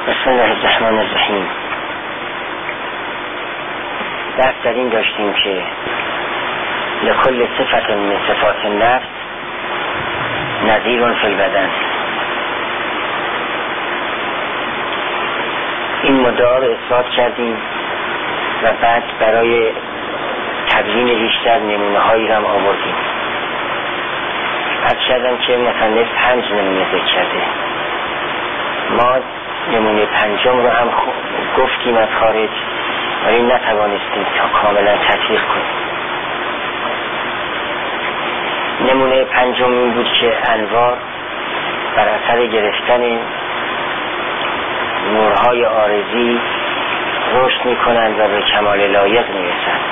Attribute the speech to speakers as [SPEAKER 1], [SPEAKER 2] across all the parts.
[SPEAKER 1] بسم الله الرحمن الرحیم. بحث در این داشتیم که لکل صفت من صفات النفس نظیر فی البدن. این مدعا رو اثبات کردیم و بعد برای تبیین بیشتر نمونه هایی رو هم آوردیم. عرض کردم که مصنف 5 نمونه ذکر کرده. ما نمونه 5 رو هم گفتیم از خارج ولی نتوانستیم تا کاملا تطبیق کنیم. نمونه 5 این بود که انوار بر اثر گرفتن نورهای عارضی رشد میکنند و به کمال لایق میرسند.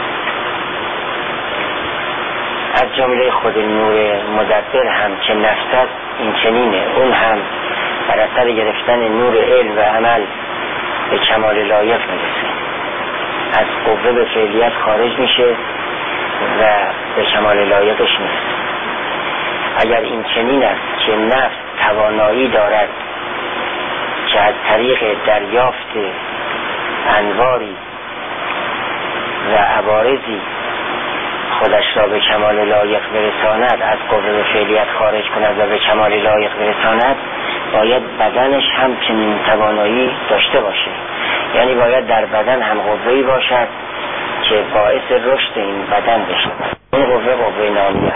[SPEAKER 1] از جمله خود نور مدبر هم که نفس است این چنینه، اون هم بر اثر گرفتن نور علم و عمل به کمال لایق میرسه، از قوه به فعلیت خارج میشه و به کمال لایقش میرسه. اگر این چنین است که نفس توانایی دارد که از طریق دریافت انواری و عوارضی خودش را به کمال لایق برساند، از قوه به فعلیت خارج کند و به کمال لایق برساند، باید بدنش هم چنین توانایی داشته باشه. یعنی باید در بدن هم قوه‌ای باشد که باعث رشد این بدن بشه. این قوه نامیه.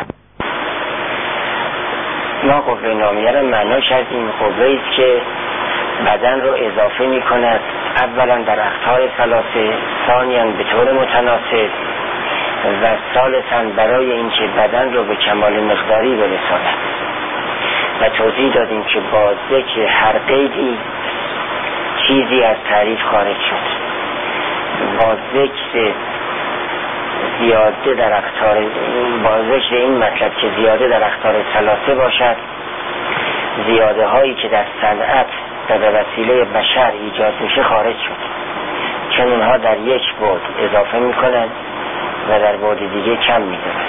[SPEAKER 1] ما قوه نامیه را معنا کردیم قوه‌ای است که بدن رو اضافه می کند، اولا در اقطار ثلاثه، ثانیاً به طور متناسب و ثالثاً برای اینکه بدن رو به کمال مقداری برساند. و توضیح دادیم که با ذکر هر قیدی چیزی از تعریف خارج شد. با ذکر زیاده در اقطار، با ذکر این مطلب که زیاده در اقطار ثلاثه باشد، زیاده هایی که در صنعت و به وسیله بشر ایجاد میشه خارج شد، چون اونها در یک بعد اضافه میکنند و در بعد دیگه کم میدارند.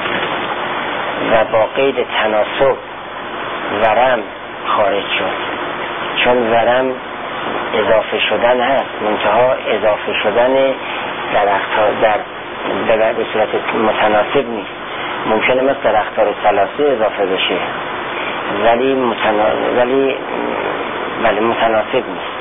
[SPEAKER 1] و با قید تناسب ورم خارج شد، چون ورم اضافه شدن هست، منتها اضافه شدن در اقطار به صورت متناسب نیست. ممکنه مثل در اقطار ثلاثه اضافه بشه ولی متناسب نیست.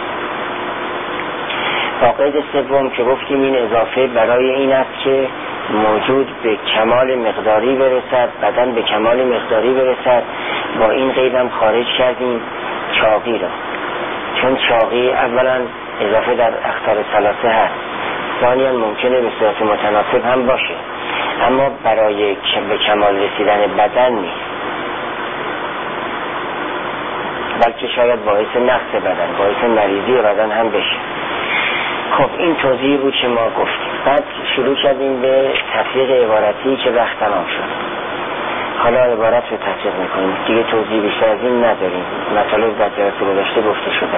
[SPEAKER 1] با قید سوم که گفتیم این اضافه برای این است که موجود به کمال مقداری برسد، بدن به کمال مقداری برسد. با این قید هم خارج کردیم چاقی را، چون چاقی اولا اضافه در اقطار ثلاثه هست، ثانیاً ممکنه به صورت متناسب هم باشه اما برای به کمال رسیدن بدن نیست، بلکه شاید باعث نقص بدن، باعث مریضی بدن هم بشه. خب این توضیح بود که ما گفتیم. بعد شروع کردیم به تفریق عبارتی که وقت تمام شد. حالا عبارت رو تفریق میکنیم، دیگه توضیح بیشتر از این نداریم. مطالب در جلسه گذشته گفته شده.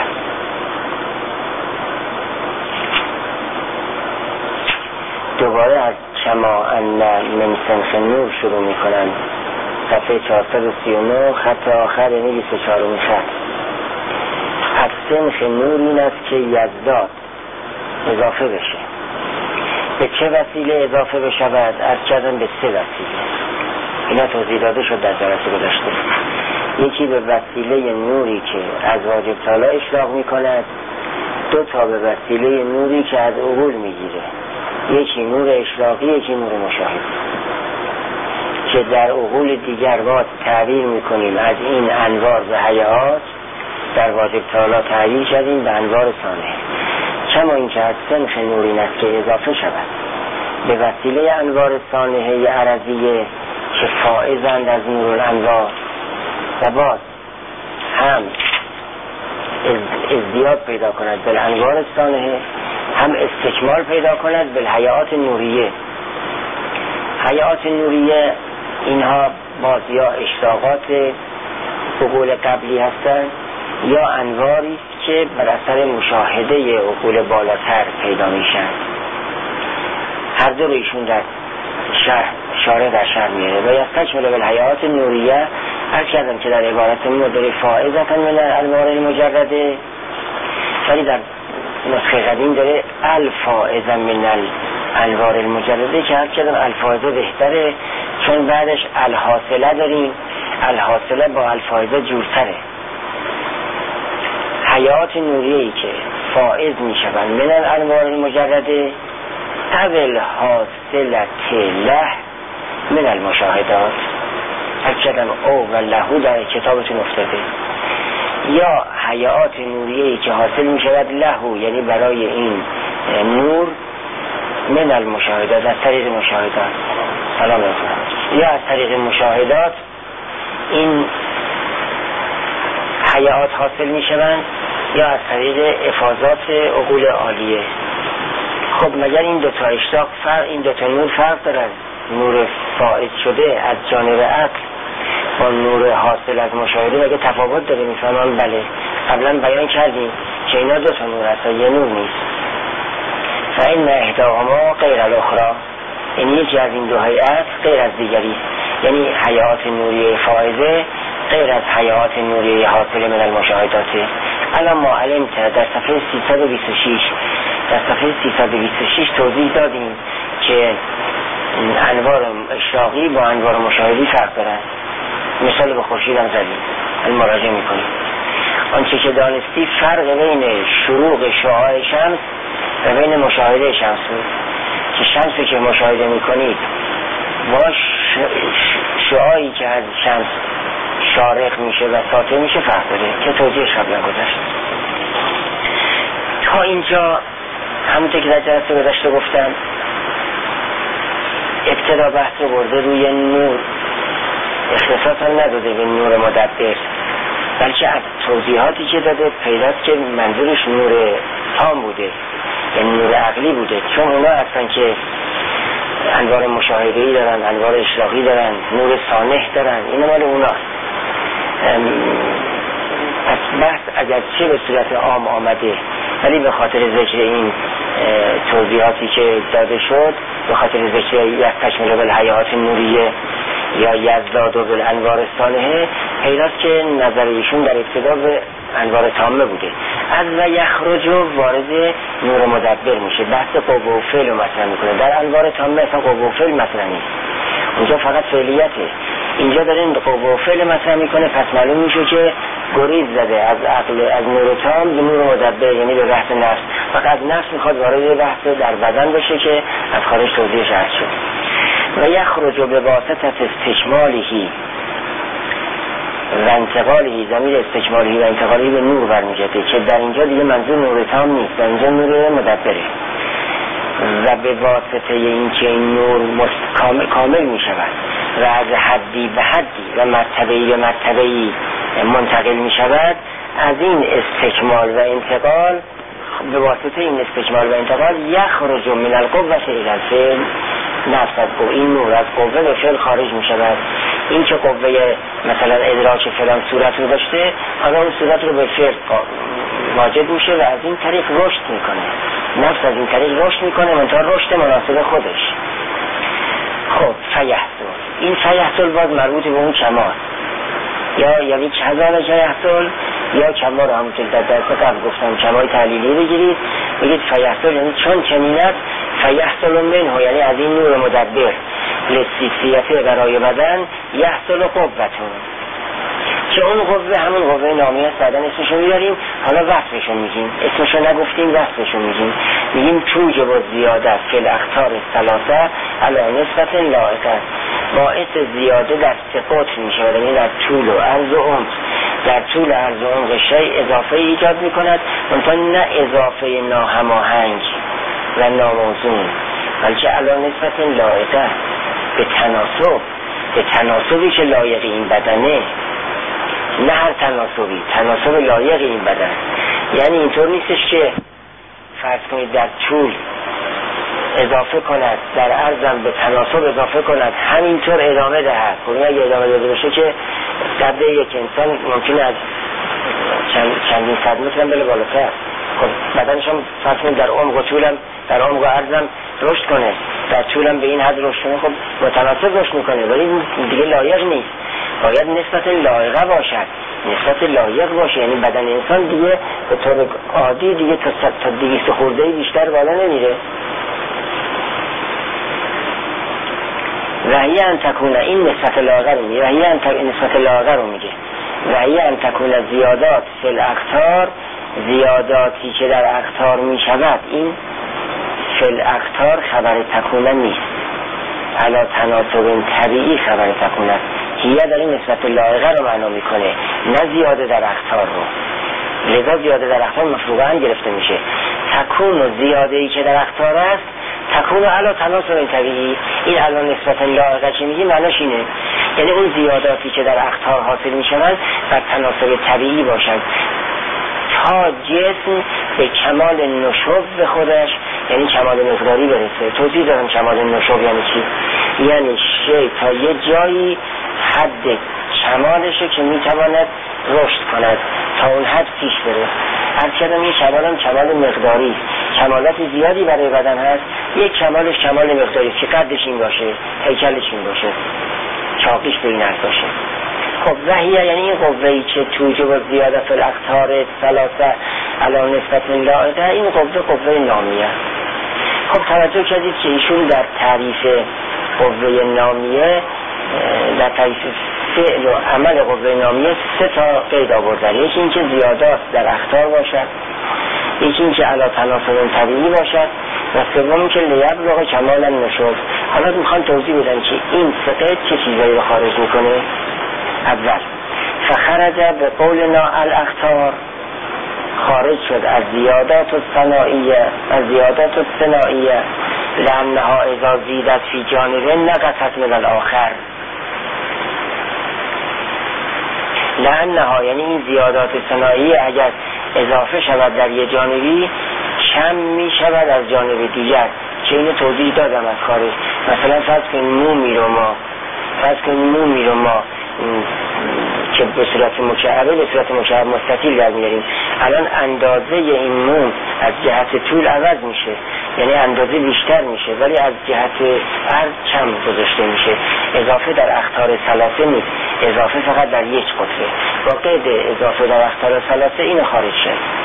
[SPEAKER 1] دوباره از کما ان من سنخ نور شروع میکنن، صفحه 439 خط آخر، یعنی 24 خط. از سنخ نور این است که یزداد اضافه بشه. به چه وسیله اضافه بشود؟ عرض کردم به 3 وسیله. اینا توضیح داده شد در جلسه گذشته. یکی به وسیله نوری که از واجب تعالی اشراق میکند، 2 تا به وسیله نوری که از عقول میگیره، یکی نور اشراقی، یکی نور مشاهده، که در عقول دیگر ما تعبیر میکنیم از این انوار و هیئات، در واجب تعالی تعبیر کردیم به انوار ثانیه. کما این که از سنخ نور این است که اضافه شود به وسیله انوار ثانیه عرضیه که فائزند از نور الانوار، و باز هم ازدیاد پیدا کند به انوار ثانیه، هم استکمال پیدا کند به هیئات نوریه. هیئات نوریه اینها باز یا اشتاقات عقول قبلی هستند یا انواری که بر اثر مشاهده عقول بالاتر پیدا میشن. هر دو رو ایشون در شارع در شرح میاره. و یستکمل بالهیئات نوریه، عرض کردم که در عبارت مدر فائزتن من الانوار المجرده ولی در نسخه قدیم داره الفائز من الانوار المجرده که هر چقدر الفائزه بهتره، چون بعدش الحاصله داریم، الحاصله با الفائزه جورتره. حیات نوریه‌ای که فائز میشوند من الانوار المجرده اول حاصلت له من المشاهدات، هر چقدر او و لهو در کتابتون افتاده، یا حیات نوریه‌ای که حاصل میشود لهو یعنی برای این نور من المشاهدات از طریق مشاهدات، سلام علیکم، یا از طریق مشاهدات این حیات حاصل میشوند، یا از طریق افاضات عقول عالیه. خب مگر این دوتا اشتاق فرق، این دوتا نور فرق دارن؟ نور فائز شده از جانب عقل با نور حاصل از مشاهده مگه تفاوت داره؟ میفهمم بله، قبلا بیان کردیم که اینا دوتا نور هست، یه نور نیست. فإن احداهما غیر الاخری، این یکی از این دو هیئت غیر از دیگری، یعنی حیات نوری فائزه غیر از حیات نوری حاصل من المشاهدات. الان ما علمت در صفحه 326 توضیح دادیم که انوار اشراقی با انوار مشاهدی فرق دارن، مثال به خورشید هم زدیم، مراجعه میکنیم. آنچه که دانستی فرق بین شروق شعاع شمس و بین مشاهده شمس بود، که شمسی که مشاهده میکنید با شعاعی که از شمس شارق میشه و ساطع میشه فرق داره که توضیحش قبلا گذشت. تا اینجا همونطور که در جلسه گذشته گفتم ابتدا بحث رو برده روی نور، اختصاص هم نداده به نور مدبر، بلکه از توضیحاتی که داده پیداست که منظورش نور تام بوده، یعنی نور عقلی بوده، چون اونا هستن که انوار مشاهده‌ای دارن، انوار اشراقی دارن، نور سانح دارن، اینا مال اونا. پس بحث اگرچه به صورت عام آمده ولی به خاطر ذکر این توضیحاتی که داده شد، به خاطر ذکر یستکمل بالحیات نوریه یا یزداد بالانوار الصالحه، پیداست که نظر ایشون در ابتدا به انوار تامه بوده. از و یخرج وارد نور مدبر میشه، بحث قوه و فعل رو مطرح میکنه. در انوار تامه اصلا قوه و فعل مطرح نیست، اونجا فقط فعلیته. اینجا داره این قوه و فعل مطرح میکنه، پس معلوم میشه که گریز زده از عقل، از نور تام به نور مدبر، یعنی به بحث نفس. فقط نفس میخواد وارد بحث در بدن بشه که از خارج توضیحش عرض شد. و یخرج به واسطه استکمالهی و انتقالهی، ضمیر استکمالهی و انتقالهی به نور برمیگرده که در اینجا دیگه منظور نور تام نیست، در اینجا نور مدبره. و به واسطه این که این نور کامل می شود و از حدی به حدی و مرتبه‌ای به مرتبه‌ای منتقل می شود، از این استکمال و انتقال، به واسطه این استکمال و انتقال یخرج من القوة الی الفعل، نفس از قوه، این نور از قوه به فعل خارج می شود. این که قوه مثلا ادراک فلان صورت رو داشته، حالا اون صورت رو به فعل واجد میشه و از این طریق رشد میکنه، نفس از این طریق رشد میکنه، منتها رشد مناسب خودش. خب فیحصل، این فیحصل باز مربوط به اون کمال، یا یعنی کذالک یحصل یا کمال رو همونطور در درس قبل گفتم کمال تعلیلی بگیرید، بگید فیحصل یعنی چون چنین است، فیحصل منه یعنی از این نور مدبر لسیسیته برای بدن یحصل قوتون، که اون قوه همون قوه نامی است، بعدن اسمشو میداریم، حالا وصفشو میگیم، اسمشو نگفتیم وصفشو میگیم، میگیم توجب و زیاده فی الاخطار الثلاثه علی نسبت لائقه، باعث زیاده در ثبات میشه، یعنی در طول و عرض و عمق، در طول عرض و عمق شیء اضافه ایجاد میکند، منتها نه اضافه ناهماهنگ و ناموزون، بلکه علی نسبت لائقه، به تناسبی که لایق این بدنه، نه هر تناسبی، تناسب لایق این بدن. یعنی اینطور نیستش که فرض کنید در طول اضافه کند، در عرضم به تناسب اضافه کند، همینطور ادامه دهد. کنید اگه ادامه داده باشه که قد یک انسان ممکنه از چندین صد متر بله بالاتر، خب بدنش هم فرض کنید در عمق و طولم، در عمق و عرضم رشد کنه، در طولم به این حد رشد کنه، خب متناسب رشد میکنه، ولی دیگه لایق نیست، باید نسبت لایقه باشد، نسبت لایق باشه، یعنی بدن انسان دیگه به طور عادی دیگه تا 200 خورده بیشتر بالا نمیره. وحیه ان تکونه، این نسبت لاغر رو میگه، وحیه نسبت لاغر رو میگه، وحیه ان تکونه زیادات فی الاقطار، زیاداتی که در اقطار میشود، این فی الاقطار خبر تکونه نیست، علا تناسب طبیعی خبر تکونه، هیه داره نسبت لایقه رو معنا میکنه، نه زیاده در اقطار رو. لذا زیاده در اقطار مفروغه هم گرفته میشه. تکون و زیاده ای که در اقطار است، تکون علا تناسب طبیعی، این علا نسبت لایقه چی میگی معناش اینه، یعنی اون زیاداتی که در اقطار حاصل میشوند بر تناسب طبیعی باشند تا جسم به کمال نشوب به خودش، یعنی کمال مقداری برسه. توضیح دارم کمال نشوب یعنی چی؟ یعنی شی تا یه جایی حد کمالشه که میتواند رشد کند، تا اون حد پیش بره. هر کدام یه کمال مقداری، کمالات زیادی برای بدن هست، یک کمالش کمال مقداری که قدش این باشه، هیکلش این باشه، چاقیش به این حد باشه. خب وحیه یعنی این قوه‌ای که توجب و زیادت الاقطار ثلاثه علا نسبت لایقه، این قوه نامیه. خب توجه کردید که ایشون در تعریف قوه نامیه، در تعریف فعل و عمل قوه نامیه 3 تا قید آوردن. یکی این که زیادات در اقطار باشد، یکی این که علا تناسب طبیعی باشد، و سوم که لیبلغ کمال النشوب. حالا میخوان توضیح بدن که این 3 قید چه چیزایی رو خارج میکنه. اول فخرج به قولنا الاقطار، خارج شد از زیادات الصناعیه، لانها اذا زیدت فی جانب نقصت من الاخر. لانها یعنی این زیادات صناعیه اگر اضافه شود در یه جانبی، کم می شود از جانب دیگر، که اینو توضیح دادم از خارج. مثلا فرض کنید مومی رو ما که به صورت مکعبه به صورت مکعب مستطیل در میاریم، الان اندازه این موم از جهت طول عوض میشه، یعنی اندازه بیشتر میشه، ولی از جهت عرض کم گذاشته میشه. اضافه در اقطار ثلاثه نیست، اضافه فقط در یک قطره. با قید اضافه در اقطار ثلاثه اینو خارج شد.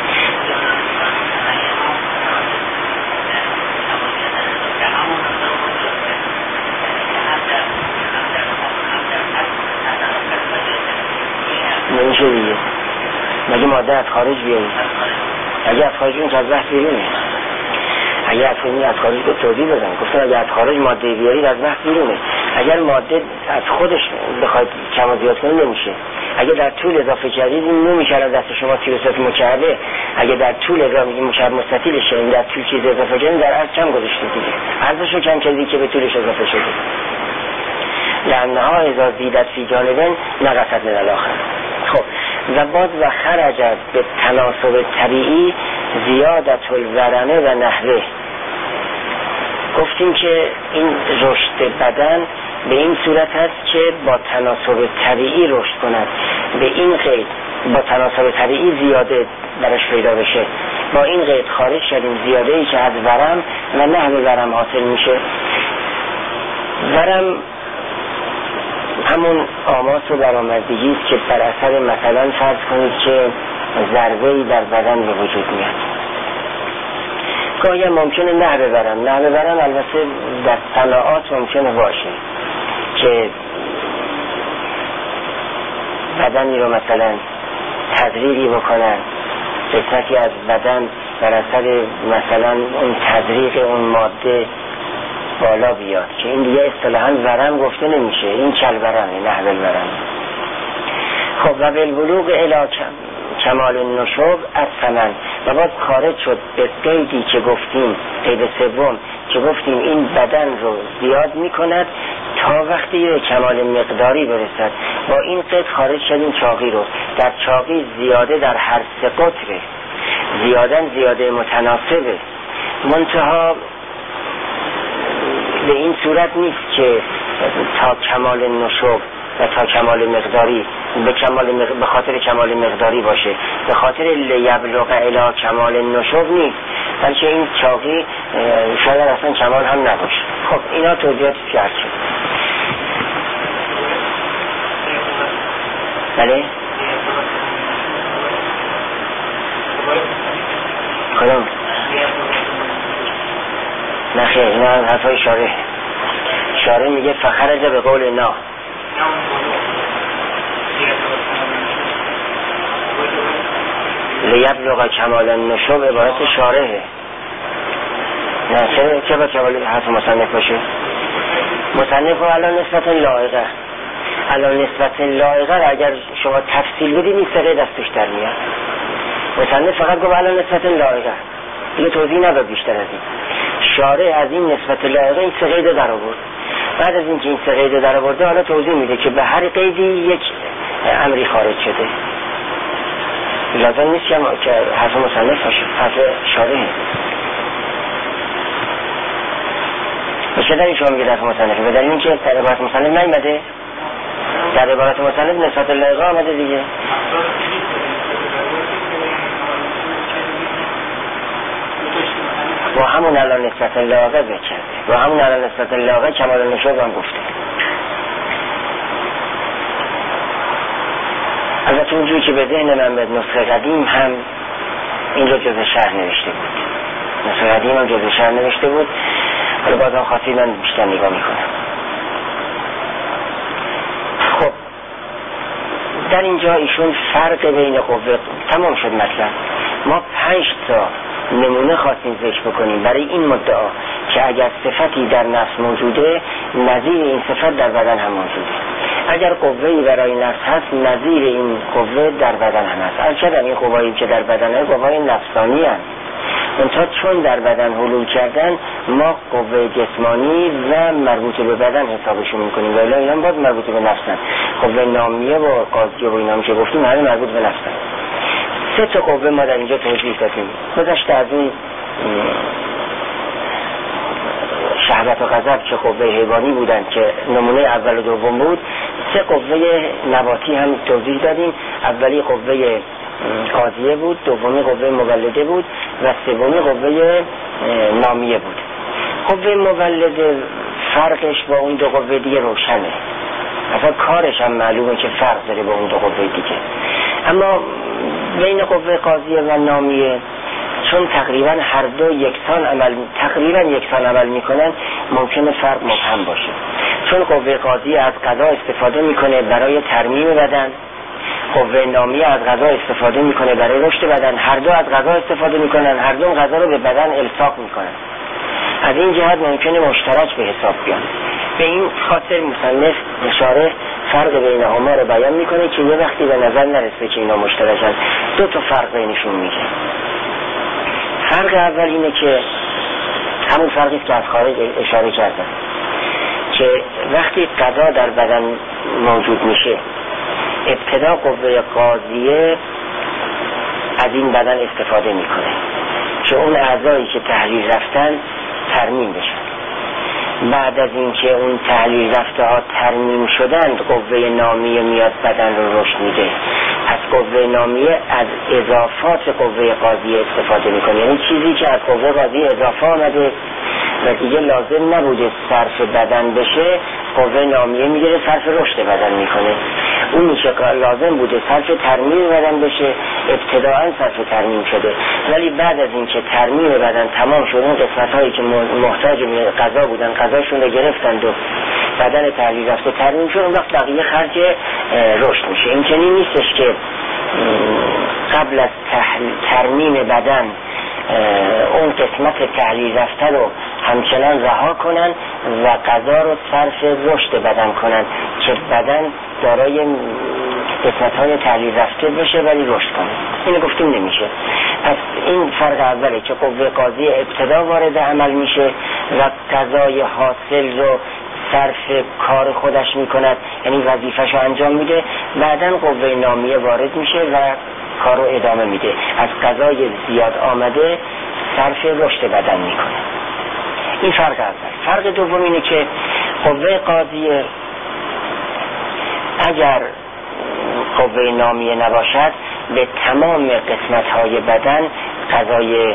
[SPEAKER 1] نمیشه دیگه، مگه ماده از خارج بیاریم؟ اگه از خارج بیاریم که از بحث بیرونه. اگه از خارج به توضیح بدم، گفتم اگه از خارج ماده بیارید از بحث بیرونه. اگر ماده از خودش بخواید کم و زیاد کنید نمیشه. اگه در طول اضافه کردید این نمیشه دست شما به صورت مکعبه، اگه در طول اضافه مکعب مستطیلش این در طول چیز اضافه کردید در عرض کم گذاشتید دیگه، عرضشو کم کردید که به طولش اضافه شده. لانها اذا زیدت فی جانبین نقصت من الاخر. خب و باز و خرجت به تناسب طبیعی زیادت الورمه و نحوه. گفتیم که این رشد بدن به این صورت هست که با تناسب طبیعی رشد کند، به این قید با تناسب طبیعی زیاده برش پیدا بشه. با این قید خارج شدیم زیاده ای که از ورم و نحو ورم حاصل میشه. ورم همون آماس و برآمدگی است که بر اثر مثلا فرض کنید که ضربه‌ای در بدن به وجود میاد. گاهی ممکنه نحو ورم البته در صناعات ممکنه باشه که بدنی رو مثلا تضریری بکنن، قسمتی از بدن بر اثر مثلا اون تضریق اون ماده بالا بیاد، که این دیگه اصطلاحاً ورم گفته نمیشه، این کل ورمه، نحو الورم. خب و بالبلوغ الی کمال النشوب از ثمن، و باز خارج شد به قیدی که گفتیم، قید سوم که گفتیم این بدن رو زیاد میکند تا وقتی به کمال مقداری برسد. با این قید خارج شدیم چاقی رو. در چاقی زیاده در هر 3 قطره، زیاده متناسبه، منتها به این صورت نیست که تا کمال نشوب و تا کمال مقداری به خاطر کمال مقداری باشه، به خاطر لیبلغ الی کمال نشوب نیست، بلکه این چاقی شاید اصلا کمال هم نباشه. خب اینا توضیحاتی کرد شد. بله کدام؟ نخیر، اینا حرفای شارع میگه فخرج به قول نا. لیبلغ کمال النشوء عبارت شارعه. نه چه با کمال حرف مصنف باشه؟ مصنف رو الان نسبت لایقه، الان نسبت لایقه اگر شما تفصیل بدید این سره دستش در میاد. مصنف فقط گفت الان نسبت لایقه، دیگه توضیح نداد بیشتر از این. شارع از این نسبت لایقه این سه قید در آورد. بعد از اینکه این سه قید در آورده حالا توضیح میده که به هر قیدی یک امری خارج شده. لازم نیست که حرف مصنف باشه، حرف شارعه. چه دلیل شما میگه در مصنفه؟ به دلیل اینکه در عبارت مصنف نیامده، در عبارت مصنف نسبت لایقه آمده دیگه. با همون الان نسبت لایقه بچرده، با همون الان نسبت لایقه کمال النشوء هم گفته. البته اونجوری که به ذهن من به نسخه قدیم هم این رو جزء شرح نوشته بود، نسخه قدیم هم جزء شرح نوشته بود. حالا بازم خاصی من بیشتر نگاه میکنم. خب در اینجا ایشون فرق بین قوه تمام شد. مثلا ما 5 تا نمونه خواستیم ذکر بکنیم برای این مدعا که اگر صفتی در نفس موجوده نظیر این صفت در بدن هم موجوده. اگر قوه‌ای برای نفس هست نظیر این قوه در بدن هم هست. البته این قوه‌ای که در بدن هست قوه‌های نفسانی هست، منتها چون در بدن حلول کردن ما قوه جسمانی و مربوط به بدن حسابشون میکنیم، ولی اینا باز مربوط به نفسن. قوه نامیه و قاضیه و اینا که گفتیم همه مربوط به نفسن. 3 تا قوه ما در اینجا توضیح دادیم. گذشته از اون شهوت و غضب که قوه حیوانی بودن که نمونه اول و دوم بود، 3 قوه نباتی هم توضیح دادیم. اولی قوه قاضیه بود، دومی قوه مولده بود و سومی قوه نامیه بود. قوه مولده فرقش با اون 2 قوه دیگه روشنه، اصلا کارش هم معلومه که فرق داره با اون 2 قوه دیگه. اما بین قوه قاضیه و نامیه چون تقریبا هر دو یکسان عمل میکنن ممکنه فرق مبهم باشه. چون قوه قاضیه از قضا استفاده میکنه برای ترمیم بدن، قوه نامیه از غذا استفاده میکنه برای رشد بدن. هر دو از غذا استفاده میکنن، هر دو غذا رو به بدن الصاق میکنن. از این جهت ممکنه مشترک به حساب بیان. به این خاطر مصنف اشاره فرق بینهما رو بیان میکنه که یه وقتی به نظر نرسه که اینا مشترکن. 2 تا فرق بینشون میگه. فرق اول اینه که همون فرقی که از خارج اشاره کردن که وقتی غذا در بدن موجود میشه ابتدا قوه قاضیه از این بدن استفاده میکنه که اون اعضایی که تحلیل رفتن ترمیم بشن. بعد از اینکه اون تحلیل رفته ها ترمیم شدند قوه نامیه میاد بدن رو رشد میده. از قوه نامیه از اضافات قوه قاضیه استفاده میکنه، یعنی چیزی که از قوه قاضیه اضافه آمده و دیگه لازم نبوده صرف بدن بشه قوه نامیه میگیره صرف رشد بدن میکنه. اونی که لازم بوده صرف ترمیم بدن بشه ابتداعا صرف ترمیم شده، ولی بعد از اینکه ترمیم بدن تمام شد اون قسمت هایی که محتاج به غذا بودن غذاشون رو گرفتند و بدن تحلیل رفته ترمیم شد، اون وقت بقیه خرج رشد میشه. این چنین نیستش که قبل از ترمیم بدن اون قسمت تحلیل رفته رو همچنان رها کنن و غذا رو صرف رشد بدن کنن که بدن دارای قسمت‌های تحلیل رفته بشه ولی رشد کنه. اینو گفتیم نمیشه. پس این فرق اوله که قوه قاضی ابتدا وارد عمل میشه و غذای حاصل رو صرف کار خودش میکند، یعنی وظیفه‌ش رو انجام میده. بعدن قوه نامیه وارد میشه و کار رو ادامه میده. از غذای زیاد آمده صرف رشد بدن میکنه. این فرق اول. فرق دوم اینه که قوه قاضیه اگر قوه نامیه نباشد به تمام قسمت‌های بدن غذای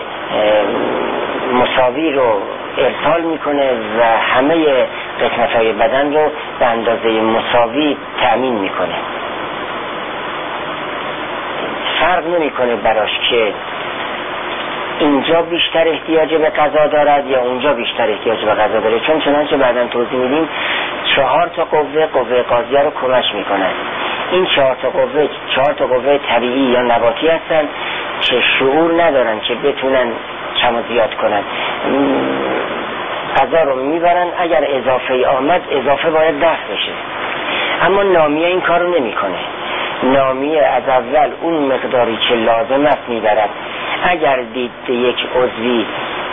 [SPEAKER 1] مساوی رو ارسال میکنه و همه قسمت‌های بدن رو به اندازه مساوی تأمین میکنه. فرق نمیکنه براش که اینجا بیشتر احتیاج به غذا دارد یا اونجا بیشتر احتیاج به غذا داره، چون چنانچه بعداً توضیح میدیم 4 تا قوه قاضیه رو کمک میکنن. این 4 تا قوه طبیعی یا نباتی هستن که شعور ندارن که بتونن کم و زیاد کنن، غذا رو میبرن، اگر اضافه آمد اضافه باید دفع بشه. اما نامیه این کار رو نمیکنه. نامیه از اول اون مقداری که لازم است میبرد. اگر دید یک عضوی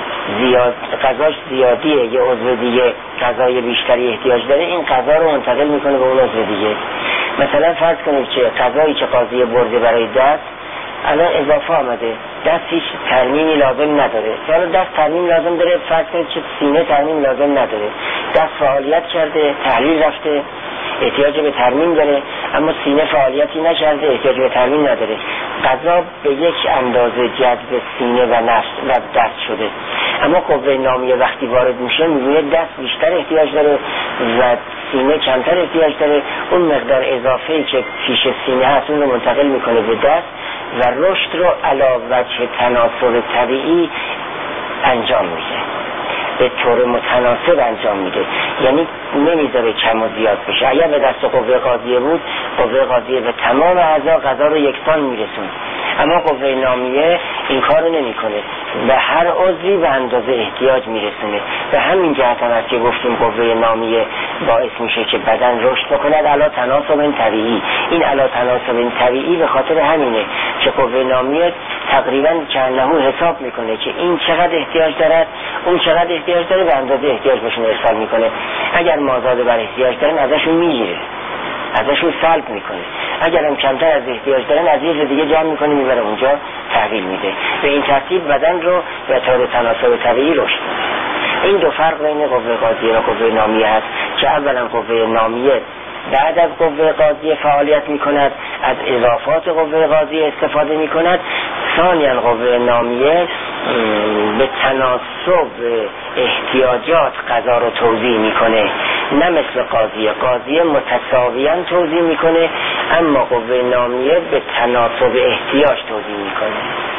[SPEAKER 1] غذاش زیادیه، یه عضو دیگه غذای بیشتری احتیاج داره، این غذا رو منتقل میکنه به اون عضو دیگه. مثلا فرض کنید که غذایی که قاضی برده برای دست الان اضافه آمده، دست هیچ ترمیمی لازم نداره. حالا دست ترمیم لازم داره، فرض کنید که سینه ترمیم لازم نداره، دست فعالیت کرده، تحلیل رفته، احتیاج به ترمیم داره، اما سینه فعالیتی نکرده، احتیاج به ترمیم نداره. غذا به یک اندازه جذب سینه و دست شده، اما قوه نامیه وقتی وارد میشه میبینه دست بیشتر احتیاج داره و سینه کمتر احتیاج داره. اون مقدار اضافه‌ای که پیش سینه هست اون رو منتقل میکنه به دست و رشد رو علاوه وجه تناسب طبیعی انجام میده، به طور متناسب انجام میده، یعنی نمیذاره کم و زیاد بشه. اگر به دست قوه قاضیه بود، قوه قاضیه به تمام اعضا غذا رو یکسان میرسون، اما قوه نامیه این کارو نمیکنه، به هر عضوی به اندازه احتیاج میرسونه. به همین جهت هم است که گفتیم قوه نامیه باعث میشه که بدن رشد بکنه علی تناسب طبیعی. این علی تناسب طبیعی به خاطر همینه که قوه نامیه تقریبا کنهو حساب میکنه که این چقدر احتیاج دارد، اون چقدر احتیاج داره، به اندازه احتیاج بهشون ارسال میکنه. اگر مازاد بر احتیاج دارن ازشون میگیره، ازشون سلب میکنه، اگر هم کمتر از احتیاج دارن از یه دیگه جمع میکنه میبره اونجا تحویل میده. به این ترتیب بدن رو به طور تناسب طبیعی رشد میده. این دو فرق بین قوه قاضیه و قوه نامیه هست که اولا قوه نامیه بعد از قوه قاضیه فعالیت میکند، از اضافات قوه قاضیه استفاده میکند. ثانیا قوه نامیه به تناسب احتیاجات غذا رو توزیع میکنه، نه مثل قاضیه متساویاً توزیع میکنه، اما قوه نامیه به تناسب احتیاج توزیع میکنه.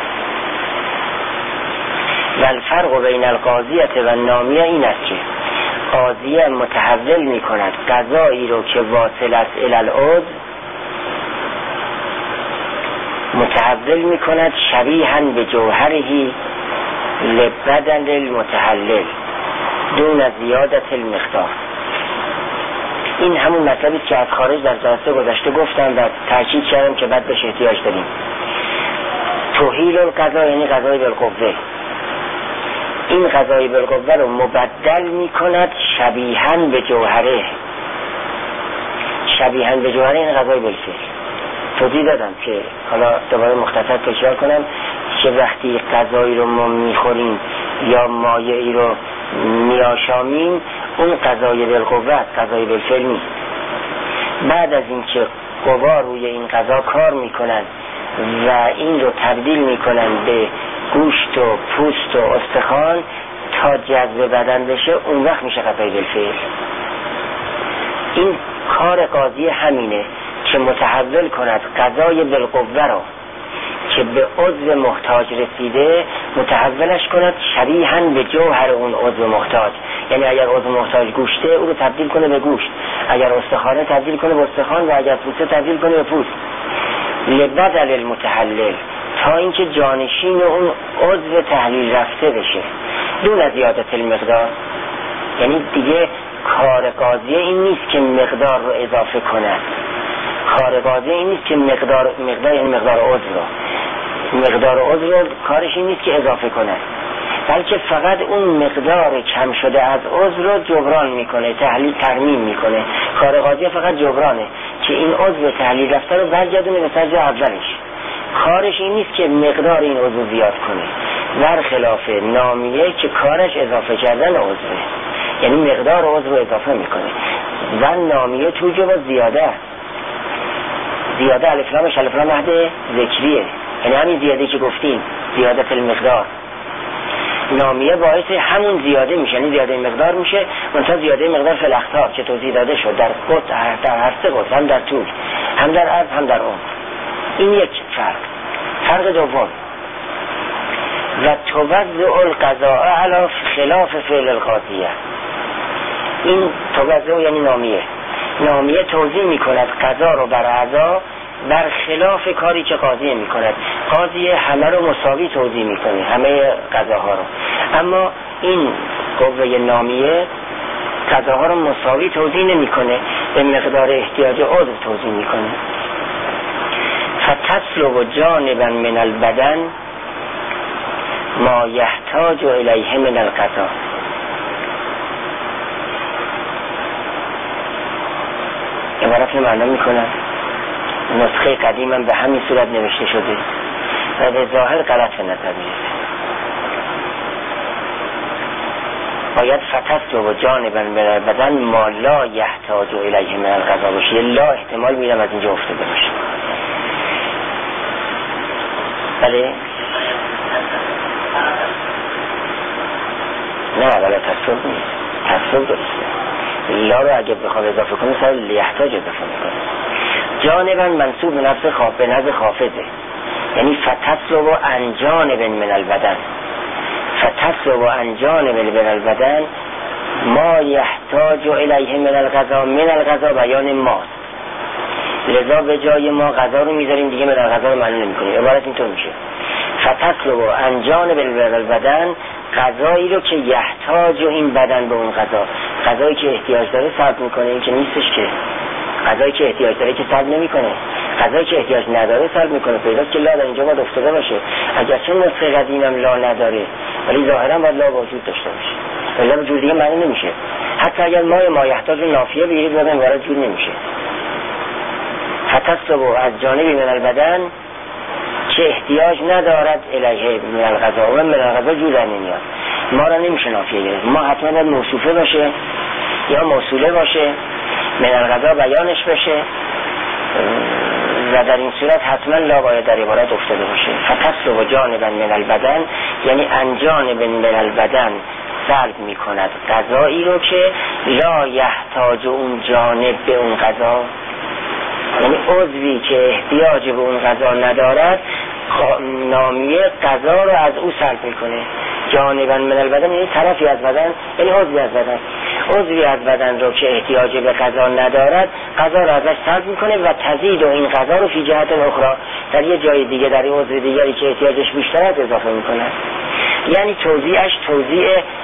[SPEAKER 1] و الفرق بین القاضیه و النامیه این است که قاضیه متحول میکند غذایی رو که واصل است الی العضو، متحول میکند شبیهاً به جوهرهی لبدن المتحلل دون زیادت المقدار. این همون مطلبی که از خارج در جلسه گذشته گفتم و تاکید کردم که بعد بهش احتیاج داریم. تحیل القضا یعنی قضای بالقوه، این قضای بالقوه رو مبدل میکند شبیهاً به جوهره. شبیهاً به جوهره این قضای بالفعل. توضیح دادم که حالا دوباره مختصر تکرار کنم که وقتی غذایی رو ما میخوریم یا مایعی رو میآشامیم اون غذای بالقوه است، غذای بالفعل نیست. بعد از اینکه قوا روی این غذا کار میکنن و این رو تبدیل میکنن به گوشت و پوست و استخوان تا جذب بدن بشه، اون وقت میشه غذای بالفعل. این کار قاضی همینه که متحول کند غذای بالقوه رو که به عضو محتاج رسیده متحولش کند شبیهاً به جوهر اون عضو محتاج. یعنی اگر عضو محتاج گوشته او رو تبدیل کنه به گوشت، اگر استخوانه تبدیل کنه به استخوان و اگر پوسته تبدیل کنه به پوست. لبدل المتحلل، تا اینکه جانشین اون عضو تحلیل رفته بشه، دون زیادت المقدار. یعنی دیگه کار قاضی این نیست که مقدار رو اضافه کنه، کار قاضی این نیست که مقدار یعنی مقدار عضو رو کارش این نیست که اضافه کنه، بلکه فقط اون مقدار کم شده از عضو رو جبران میکنه، ترمیم میکنه. کار قاضی فقط جبرانه که این عضو تحلیل رفته رو برگردونه به سر جای اولش. کارش این نیست که مقدار این عضو زیاد کنه، برخلاف نامیه که کارش اضافه کردن عضوه، یعنی مقدار عضو رو اضافه میکنه. و نامیه توجب زیاده الف لامش الف لام عهد ذکریه، یعنی همین زیاده که گفتیم زیادت المقدار. نامیه باعث همون زیاده میشه، یعنی زیاده مقدار میشه، منتها زیاده مقدار فی الاخطار که توضیح داده شد در هر سه قطع، هم در طول، هم در عرض، هم در عمق. این یک فرق دوم. و توزع القضاء علی خلاف فعل القاضیه. این توزع یعنی نامیه توزیع میکند قضا رو بر اعضا بر خلاف کاری که قاضی میکند. قاضی همه رو مساوی توزیع میکنه، همه قضاها رو، اما این قوه نامیه قضاها رو مساوی توزیع نمیکنه، به مقدار احتیاج عضو توزیع میکنه. فتسلب جانبا من البدن ما یحتاج الیه من القضا. عبارت رو معنا میکنم. نسخه قدیم هم به همین صورت نوشته شده و به ظاهر غلط به نظر میرسه. باید فتسلب جانبا من البدن ما لا یحتاج الیه من القضا باشه. لا احتمال میدم از اینجا افتاده باشه. بله؟ نه ولی تصوب نیست. تصوب درسته. لا رو اگه بخواه اضافه کنه سر لیحتاج اضافه میکنه. جانبا منصوب به نفس خافضه، یعنی فتسلب عن جانب من البدن. فتسلب عن جانب من البدن ما یحتاج الیه من القضا. من القضا بیان ماست، لذا به جای ما قضا رو میذاریم دیگه، من القضا رو معنی نمیکنیم. عبارت اینطور میشه فتسلب عن جانب من البدن، قضایی رو که یحتاج این بدن به اون قضا، قضایی که احتیاج داره سلب میکنه، این که نیستش که. قضایی که احتیاج داره که سلب نمیکنه، قضایی که احتیاج نداره سلب میکنه. پیداست که لا در اینجا باید افتاده باشه. اگرچه نسخه قدیمم لا نداره ولی ظاهرا باید لا وجود داشته باشه، ولی به جور دیگه معنی نمیشه. حتی اگر ما یحتاج نافیه بگیرید بازم وارد جور نمیشه. فتسلب از جانبی من البدن که احتیاج ندارد الیه من القضا، و من القضا جور در نمیاد. ما را نمیشه نافیه گرفت، ما حتما باید موصوفه باشه یا موصوله باشه، من القضا بیانش بشه و در این صورت حتما لا باید در عبارت افتاده باشه. فتسلب جانبا من البدن یعنی عن جانب من البدن سلب میکند قضایی رو که لا یحتاج اون جانب به اون قضا، یعنی عضوی که احتیاج به اون قضا ندارد نامیه قضا رو از او سلب میکنه. جانبا من البدن یعنی طرفی از بدن، یعنی عضوی از بدن. عضوی از بدن رو که احتیاج به قضا ندارد قضا رو ازش سلب میکنه و تزید و این قضا رو فی جهت اخرى در یه جای دیگه، در این عضو دیگری که احتیاجش بیشتر از اضافه میکنه. یعنی توزیعش توزیع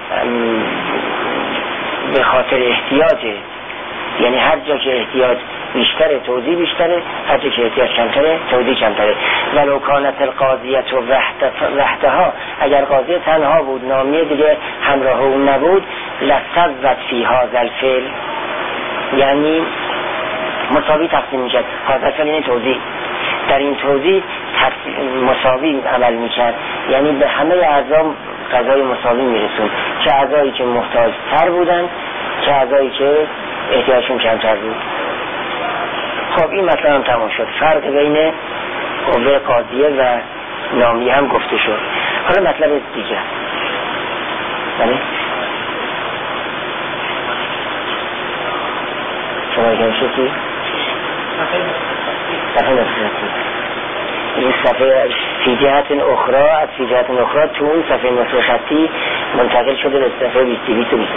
[SPEAKER 1] به خاطر احتیاجه، یعنی هر جا که احتیاج بیشتره توزیع بیشتره، هر جا که احتیاج کمتره توزیع کمتره. ولو کانت القاضیه وحدها، اگر قاضی تنها بود نامیه دیگه همراه اون نبود، لسوت فی هذا الفعل، یعنی مساوی تقسیم میشد. هذا یعنی توزیع، در این توزیع مساوی عمل میکرد، یعنی به همه اعضا قضای مساوی میرسون، چه اعضایی که محتاج تر بودن چه اعضایی که احتیاجشون کمتر بود. خب این مطلب هم تمام شد. فرق بین قوه قاضیه و نامیه هم گفته شد. حالا مطلب دیگه، بله شما اگه شدی صفحه نصفتی این صفحه فی جهت اخرى، از فی جهت اخرى تو اون صفحه نصف خطی منتقل شده به صفحه 22 و 23.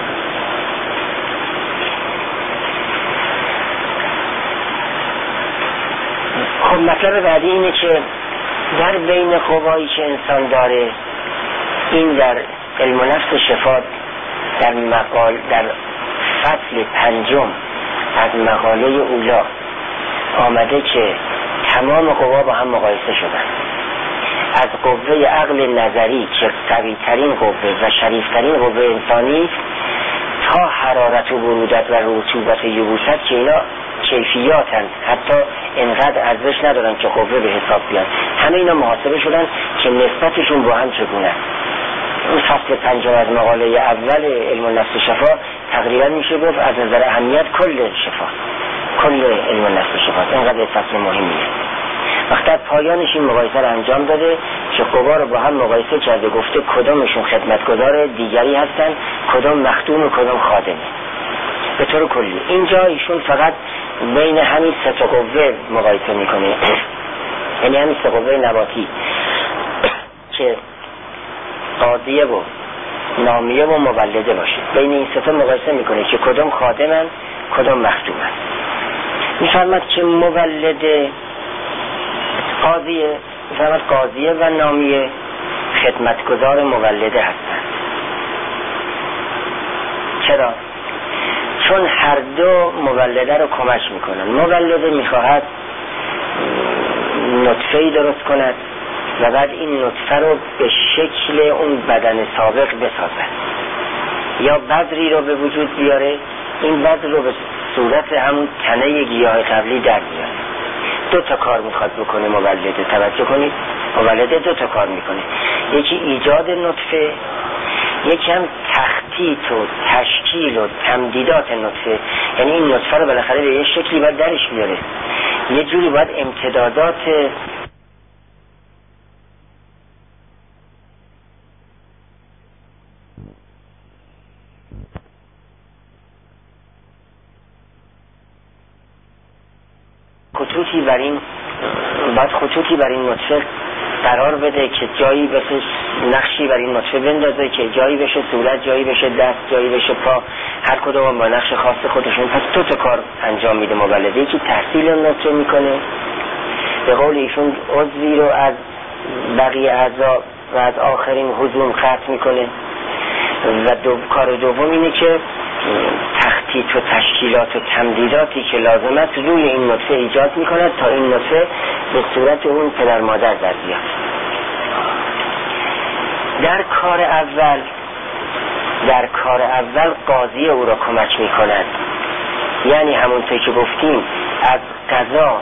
[SPEAKER 1] خب مطلب بعدی اینه که در بین قوایی که انسان داره، این در علم نفس شفا در فصل 5 از مقاله اولا آمده که تمام قوا با هم مقایسه شدن. از قوه عقل نظری که قوی ترین قوه و شریف ترین قوه انسانی تا حرارت و برودت و رطوبت یبوست که اینا کیفیات هست، حتی انقدر ارزش ندارن که قوه به حساب بیان. همه اینا محاسبه شدن که نسبتشون با هم چگونه. این فصل 5 از مقاله اول علم نفس شفا تقریبا میشه گفت از نظر اهمیت کل شفا، کل علم نفس شفا. اینقدر فصل مهمیه. وقتی از پایانش این مقایسه رو انجام داده که قوا رو با هم مقایسه کرده، گفته کدامشون خدمتگزار دیگری هستن، کدام مخدوم و کدام خادمه به طور کلی. اینجا ایشون فقط بین همین سه تا قوه مقایسه میکنه، یعنی همین سه قوه نباتی که قاضیه و نامیه و مولده باشه. بین این سه تا مقایسه میکنه که کدام خادمن کدام مخدومن. میفرماد که مولده قاضیه، میفرماد قاضیه و نامیه خدمتگزار مولده هستند. چرا؟ چون هر دو مولده رو کمک میکنن. مولده میخواهد نطفه‌ای درست کند و بعد این نطفه رو به شکل اون بدن سابق بسازد، یا بذری رو به وجود بیاره، این بذر رو به صورت همون تنه گیاه قبلی در بیاره. دو تا کار میخواد بکنه مولده. توجه کنید، مولده دو تا کار میکنه، یکی ایجاد نطفه، یکی هم تخطیط و تشکیل و تمدیدات نطفه. یعنی این نطفه رو بالاخره به یه شکلی باید درش بیاره، یه جوری باید امتدادات خطوطی بر این نطفه قرار بده که جایی بشه، نقشی بر این نطفه بندازه که جایی بشه صورت، جایی بشه دست، جایی بشه پا، هر کدوم با نقش خاص خودشون. پس دو تا کار انجام میده مولده. یکی تحصیل نطفه میکنه، به قول ایشون عضوی رو از بقیه اعضا و از آخرین حضون قطع میکنه، و کار دوم اینه که تخطیط و تشکیلات و تمدیداتی که لازم است روی این نطفه ایجاد میکند تا این نطفه به صورت اون پدر مادر در بیاد. در کار اول قاضی او را کمک میکند، یعنی همونطور که گفتیم از قضا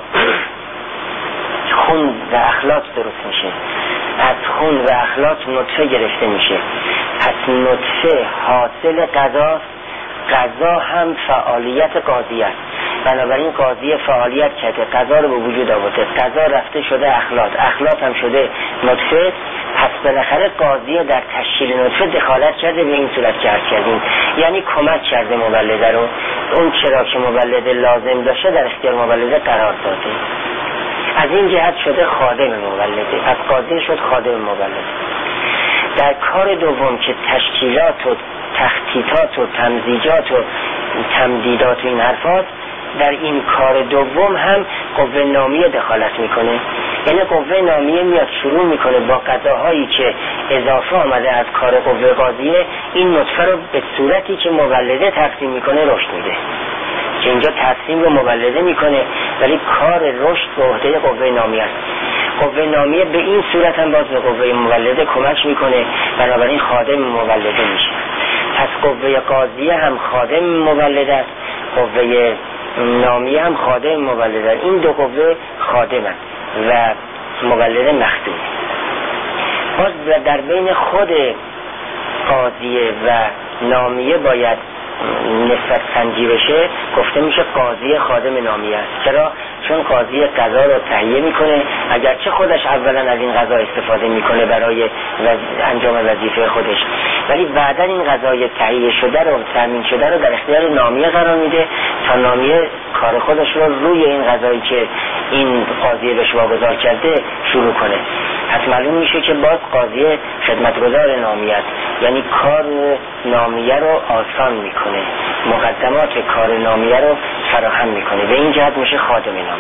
[SPEAKER 1] خون و اخلاط درست میشه، از خون و اخلاط نطفه گرفته میشه، پس نطفه حاصل قضاست، قضا هم فعالیت قاضی است. بنابراین قاضی فعالیت کرده، قضا رو به وجود آورده، قضا رفته شده اخلاط، اخلاط هم شده نطفه، پس بالاخره قاضی در تشکیل نطفه دخالت کرده به این صورت که عرض کردیم، یعنی کمک کرده مولده رو، اون چرا که مولده لازم داشته در اختیار مولده قرار داده. از این جهت شده خادم مولده، از قاضی شد خادم مولده. در کار دوم که تشکیلات و تخطیطات و تمزیجات و تمدیدات و این حرفات، در این کار دوم هم قوه نامیه دخالت میکنه. یعنی قوه نامیه میاد شروع میکنه با قضاهایی که اضافه آمده از کار قوه قاضیه، این نطفه رو به صورتی که مولده تقسیم میکنه رشد میده، که اینجا تقسیم رو مولده میکنه ولی کار رشد به عهده قوه نامیه است. قوه نامیه به این صورت هم باز به قوه مولده کمک میکنه، بنابراین خادم مولده میشه. پس قوه قاضیه هم خادم مولده است، قوه نامیه هم خادم مولده است. این دو قوه خادمن و مولده مخدوم. باز در بین خود قاضیه و نامیه باید نسبت سنجی بشه، گفته میشه قاضی خادم نامیه است. چرا؟ چون قاضی قضا رو تهیه میکنه، اگرچه خودش اولا از این قضا استفاده میکنه برای انجام وظیفه خودش، ولی بعدا این قضای تهیه شده رو، تامین شده رو در اختیار نامیه قرار میده تا نامیه کار خودش رو روی این قضایی که این قاضی بهش واگذار کرده شروع کنه. پس معلوم میشه که باز قاضی خدمتگزار نامیه است، یعنی کار نامیه رو آسان میکنه، مقدمات کار نامیه رو فراهم میکنه، به این جهت میشه خادم نامیه.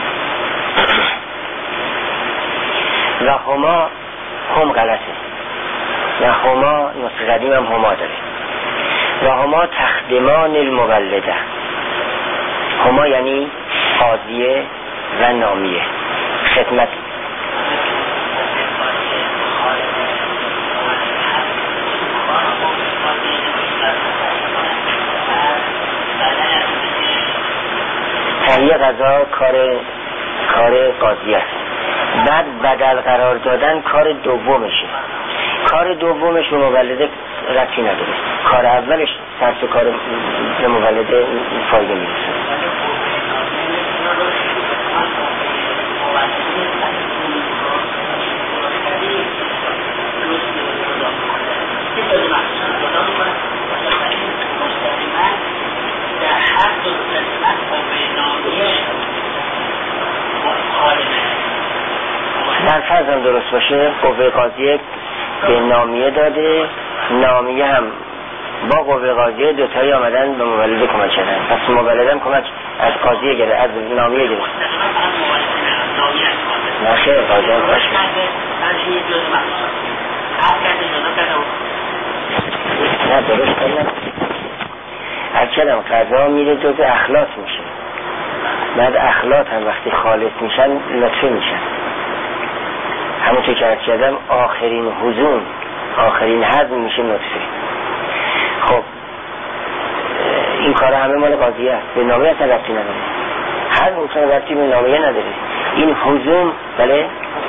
[SPEAKER 1] و هم غلطه، و هما نسخه قدیم هم هما داره. و هما تخدمان المولده، هما یعنی قاضیه و نامیه خدمت. تهیه غذا کار قاضی است، بعد بدل قرار دادن کار دومشه. کار دومش به مولده ربطی نداره، کار اولش سرس و کار به مولده فایده میرسه. در فرض هم درست باشه، قوه قاضیه به نامیه داده، نامیه هم با قوه قاضیه دوتایی آمدن به مولده کمک کردن. پس مولده هم کمک از قاضیه گرفت، از نامیه گرفت. نه خیر قاضیه هم کمک نه درست کنم. هر کلم قضا میره جز اخلاط میشه، بعد اخلاط هم وقتی خالص میشن لطفه میشن. همونطور که عرض کردم آخرین حضون، آخرین حضم میشه نطفه. خب این کار همه مال قاضیه است، به نامه اصلا ربطی نداره. هر اصلا ربطی به نامه نداره. این حضون بله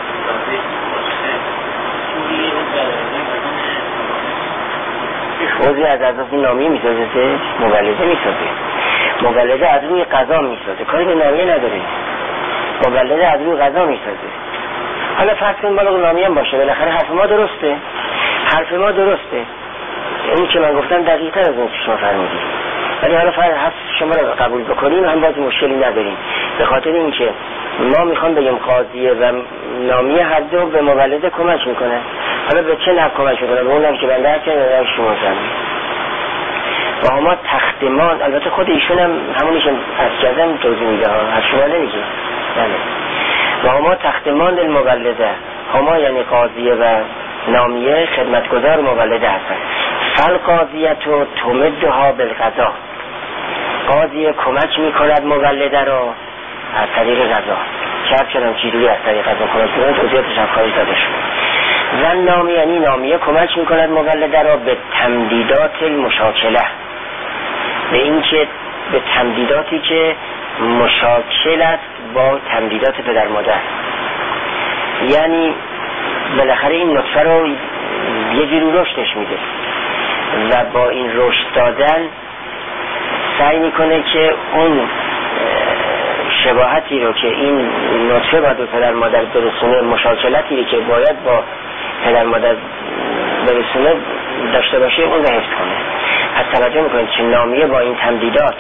[SPEAKER 1] وضعی از اساس نامی میسازه، مولده میسازه. مولده از روی قضا میسازه، کاری به نامی نداره. مولده از روی قضا میسازه. حالا فرض کن بالا نامی هم باشه، بالاخره حرف ما درسته. حرف ما درسته. اونی که من گفتم دقیق‌تر از اون که شما فرمودید. ولی حالا حرف شما رو قبول بکنیم هم باز مشکلی نداریم. به خاطر اینکه ما میخوام بگم قاضیه و نامیه هر دو به مولده کمک میکنه. حالا به چه نحو کمک میکنه؟ به اونم که بنده هست یا شما زمین. و ما تختمان، البته خود ایشون هم همونی که از کردم توضیح میده ها، از شما نمیگه. بله. و ما تختمان المولده، هما یعنی قاضیه و نامیه خدمتگزار مولده هستن. فالقاضیه تو تمدها بالقضا، قاضیه کمک میکند مولده رو از طریق قضا. چرا چنان چیزی از طریق قضا کمک میکند توضیحاتش هم خواهی داده شد. و نامیه یعنی نامیه کمک میکند مولده رو به تمدیدات المشاکله، به این که به تمدیداتی که مشاکل است با تمدیدات پدر مادر. یعنی بالاخره این نطفه رو یه جوری رشدش میده و با این رشد دادن سعی میکنه که اون شباهتی رو که این نطفه باید به پدر مادر برسونه، مشاکلاتی که باید با پدر مادر برسونه داشته باشه، اون رو حفظ کنه. از توجه میکنید که نامیه با این تمدیدات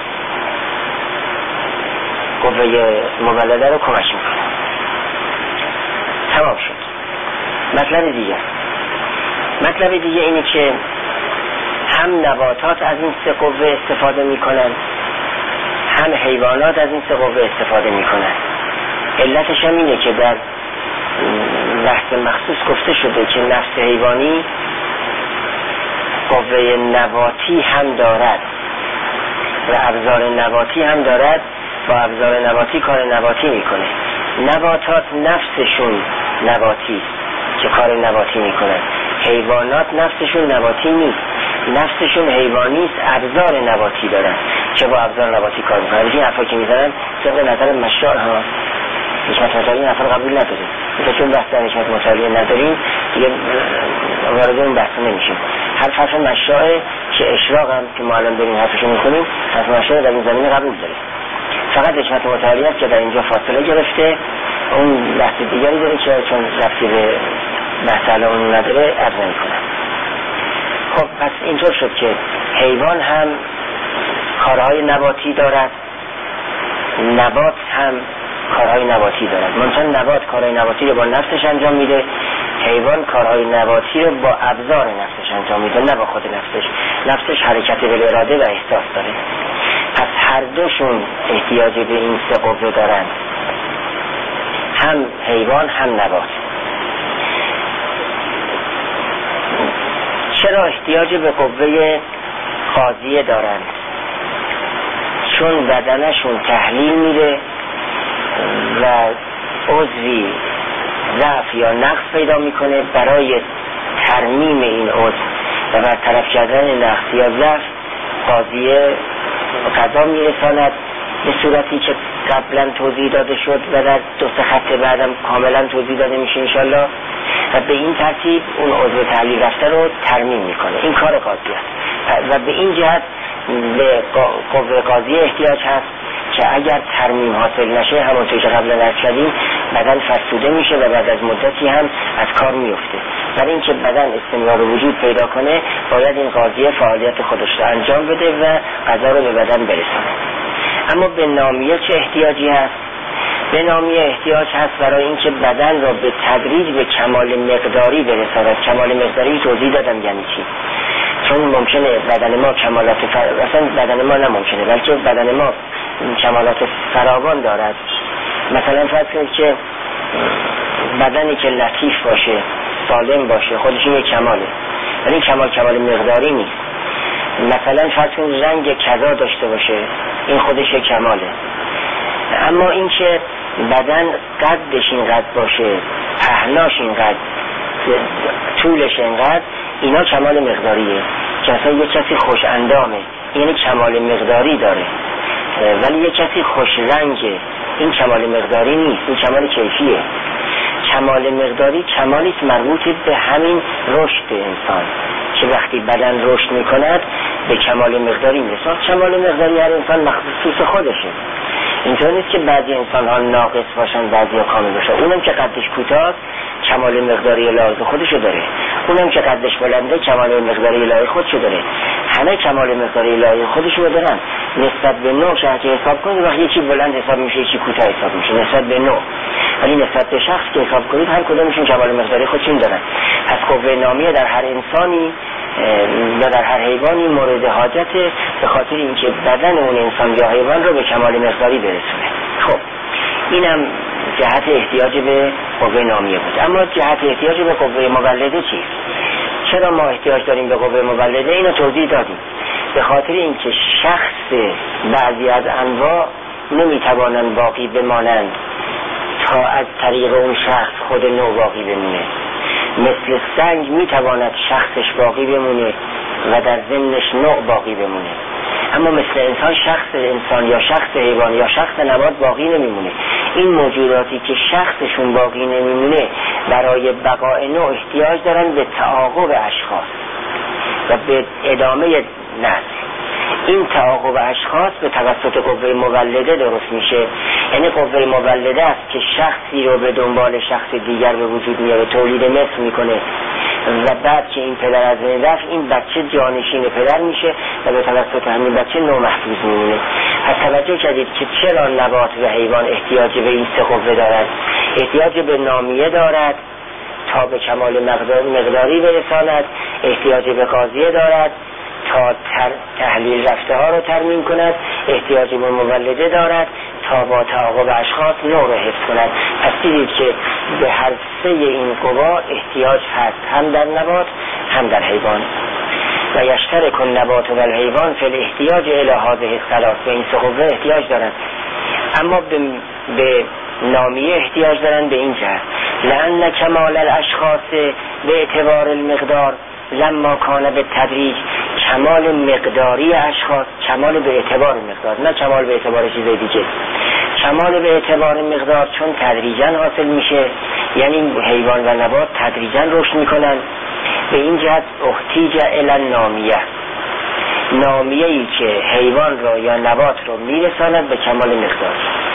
[SPEAKER 1] قوه مولده رو کمک میکنه. تمام شد. مطلب دیگه اینه که هم نباتات از این سه قوه استفاده میکنن، هم حیوانات از این سه قوه استفاده میکنن. علتش هم اینه که در بحث مخصوص گفته شده که نفس حیوانی قوه نباتی هم دارد و ابزار نباتی هم دارد، با ابزار نباتی کار نباتی میکنه. نباتات نفسشون نباتی که کار نباتی میکنن، حیوانات نفسشون نباتی نیست، نفسشون حیوانی است، ابزار نباتی دارن که با ابزار نباتی کار میکنن. این حرفا که میزنن طبق نظر مشاع ها حکمت مطالعه این حرفا رو قبول نداریم. چون بحث در حکمت مطالعه نداریم دیگه وارد اون بحث نمیشیم. حرف مشاعه که اشراق هم که ما الان داریم حرفشو میکنیم، حرف مشاعه در این زمینه قبول داریم. فقط حکمت مطالعه است که در اینجا فاصله گرفته، اون بحث دیگری داره که چون رفتی به بحث الان نداره عرض نمی‌کنم. خب پس اینطور شد که حیوان هم کارهای نباتی دارد، نبات هم کارهای نباتی دارد. منتها نبات کارهای نباتی رو با نفسش انجام میده، حیوان کارهای نباتی رو با ابزار نفسش انجام میده، نه با خود نفسش حرکت بالاراده و احساس داره. پس هر دوشون احتیاج به این سه قوه دارن، هم حیوان هم نبات. چرا احتیاج به قوه قاضیه دارن؟ چون بدنشون تحلیل میره و عضوی ضعف یا نقص پیدا میکنه، برای ترمیم این عضو و برطرف کردن نقص یا ضعف قاضیه قضا میرساند به صورتی که قبلا توضیح داده شد و در دو سه خط بعدم کاملا توضیح داده میشه انشالله، و به این ترتیب اون عضو تحلیل رفته رو ترمیم میکنه. این کار قاضی است و به این جهت به قوه قاضی احتیاج هست که اگر ترمیم حاصل نشه، همونطور که قبلا عرض کردیم، بدن فرسوده میشه و بعد از مدتی هم از کار میفته. برای اینکه بدن استمرار وجود پیدا کنه باید این قاضی فعالیت خودش رو انجام بده و غذا رو به بدن برسونه. اما به نامیه چه احتیاجی هست؟ به نامیه احتیاج هست برای اینکه بدن را به تدریج به کمال مقداری برساند. کمال مقداری توضیح دادم یعنی چی. چون ممکنه بدن ما کمالات اصلا بدن ما نممکنه، بلکه بدن ما کمالات فراوان دارد. مثلا فرض کنید که بدنی که لطیف باشه، سالم باشه، خودش یک کماله، ولی این کمال مقداری نیست. مثلا فرض کنید رنگ کذا داشته باشه، این خودش یک کماله. اما این که بدن قدش اینقدر باشه، پهناش اینقدر، طولش اینقدر، اینا کمال مقداریه. که اصلا یک کسی خوش اندامه، یعنی کمال مقداری داره. ولی یک کسی خوش رنگه، این کمال مقداری نیست، این کمال کیفیه. کمال مقداری کمالی است مربوط به همین رشد انسان، که وقتی بدن رشد میکند به کمال مقداری میرسه. کمال مقداری هر انسان مخصوص خودشه. اینطور نیست که بعضی انسان ها ناقص باشن، بعضی ها کامل باشن. اونم که قدش کوتاه کمال مقداری لایق خودشو داره، اونم که قدش بلنده کمال مقداری لایق خودشو داره. همه کمال مقداری لایق خودشو دارن. نسبت به نوع که حساب کنید، وقتی یکی بلند حساب میشه، یکی کوتاه حساب میشه نسبت به نوع. ولی نسبت به شخص که حساب کنید، هر کدومشون کمال مقداری خودشون دارن. پس قوه نامیه در هر انسانی یا در هر حیوانی مورد حاجته، به خاطر اینکه بدن اون انسان یا حیوان رو به کمال مقداری برسونه. خب اینم جهت احتیاج به قوه نامیه بود. اما جهت احتیاج به قوه مولده چیست؟ چرا ما احتیاج داریم به قوه مولده؟ اینو توضیح دادیم. به خاطر اینکه شخص بعضی از انواع نمیتوانند باقی بمانند تا از طریق اون شخص خود نوع باقی بمونه. مثل سنگ میتواند شخصش باقی بمونه و در ضمنش نوع باقی بمونه، اما مثل انسان، شخص انسان یا شخص حیوان یا شخص نبات باقی نمیمونه. این موجوداتی که شخصشون باقی نمیمونه برای بقای نوع احتیاج دارن به تعاقب اشخاص و به ادامه نسل. این تعاقب اشخاص به توسط قوه مولده درست میشه. یعنی قوه مولده است که شخصی رو به دنبال شخص دیگر به وجود میاره، تولید مثل میکنه و بعد که این پدر از بین رفت، این بچه جانشین پدر میشه و به توسط همین بچه نوع محفوظ میمونه. پس توجه کردید که چرا نبات و حیوان احتیاج به این سه قوه دارد. احتیاج به نامیه دارد تا به کمال مقداری برساند، احتیاج به قاضیه دارد تا تحلیل رفته ها رو ترمیم کند، احتیاج به مولده دارد تا با تعاقب اشخاص نوع رو حفظ کند. پس دیدید که به هر سه این قوا احتیاج هست، هم در نبات هم در حیوان. و یشترک النبات و الحیوان فی الاحتیاج الی هذه الثلاث. به این سه قوه احتیاج دارند، اما به نامیه احتیاج دارند به این جهت لأن کمال الاشخاص به اعتبار المقدار لما کان به تدریج. کمال مقداری اشخاص، کمال به اعتبار مقدار، نه کمال به اعتبار چیز دیگه. کمال به اعتبار مقدار چون تدریجا حاصل میشه، یعنی حیوان و نبات تدریجا رشد میکنن. به این جهت احتیج الی نامیه، نامیه‌ای که حیوان را یا نبات را میرساند به کمال مقدار.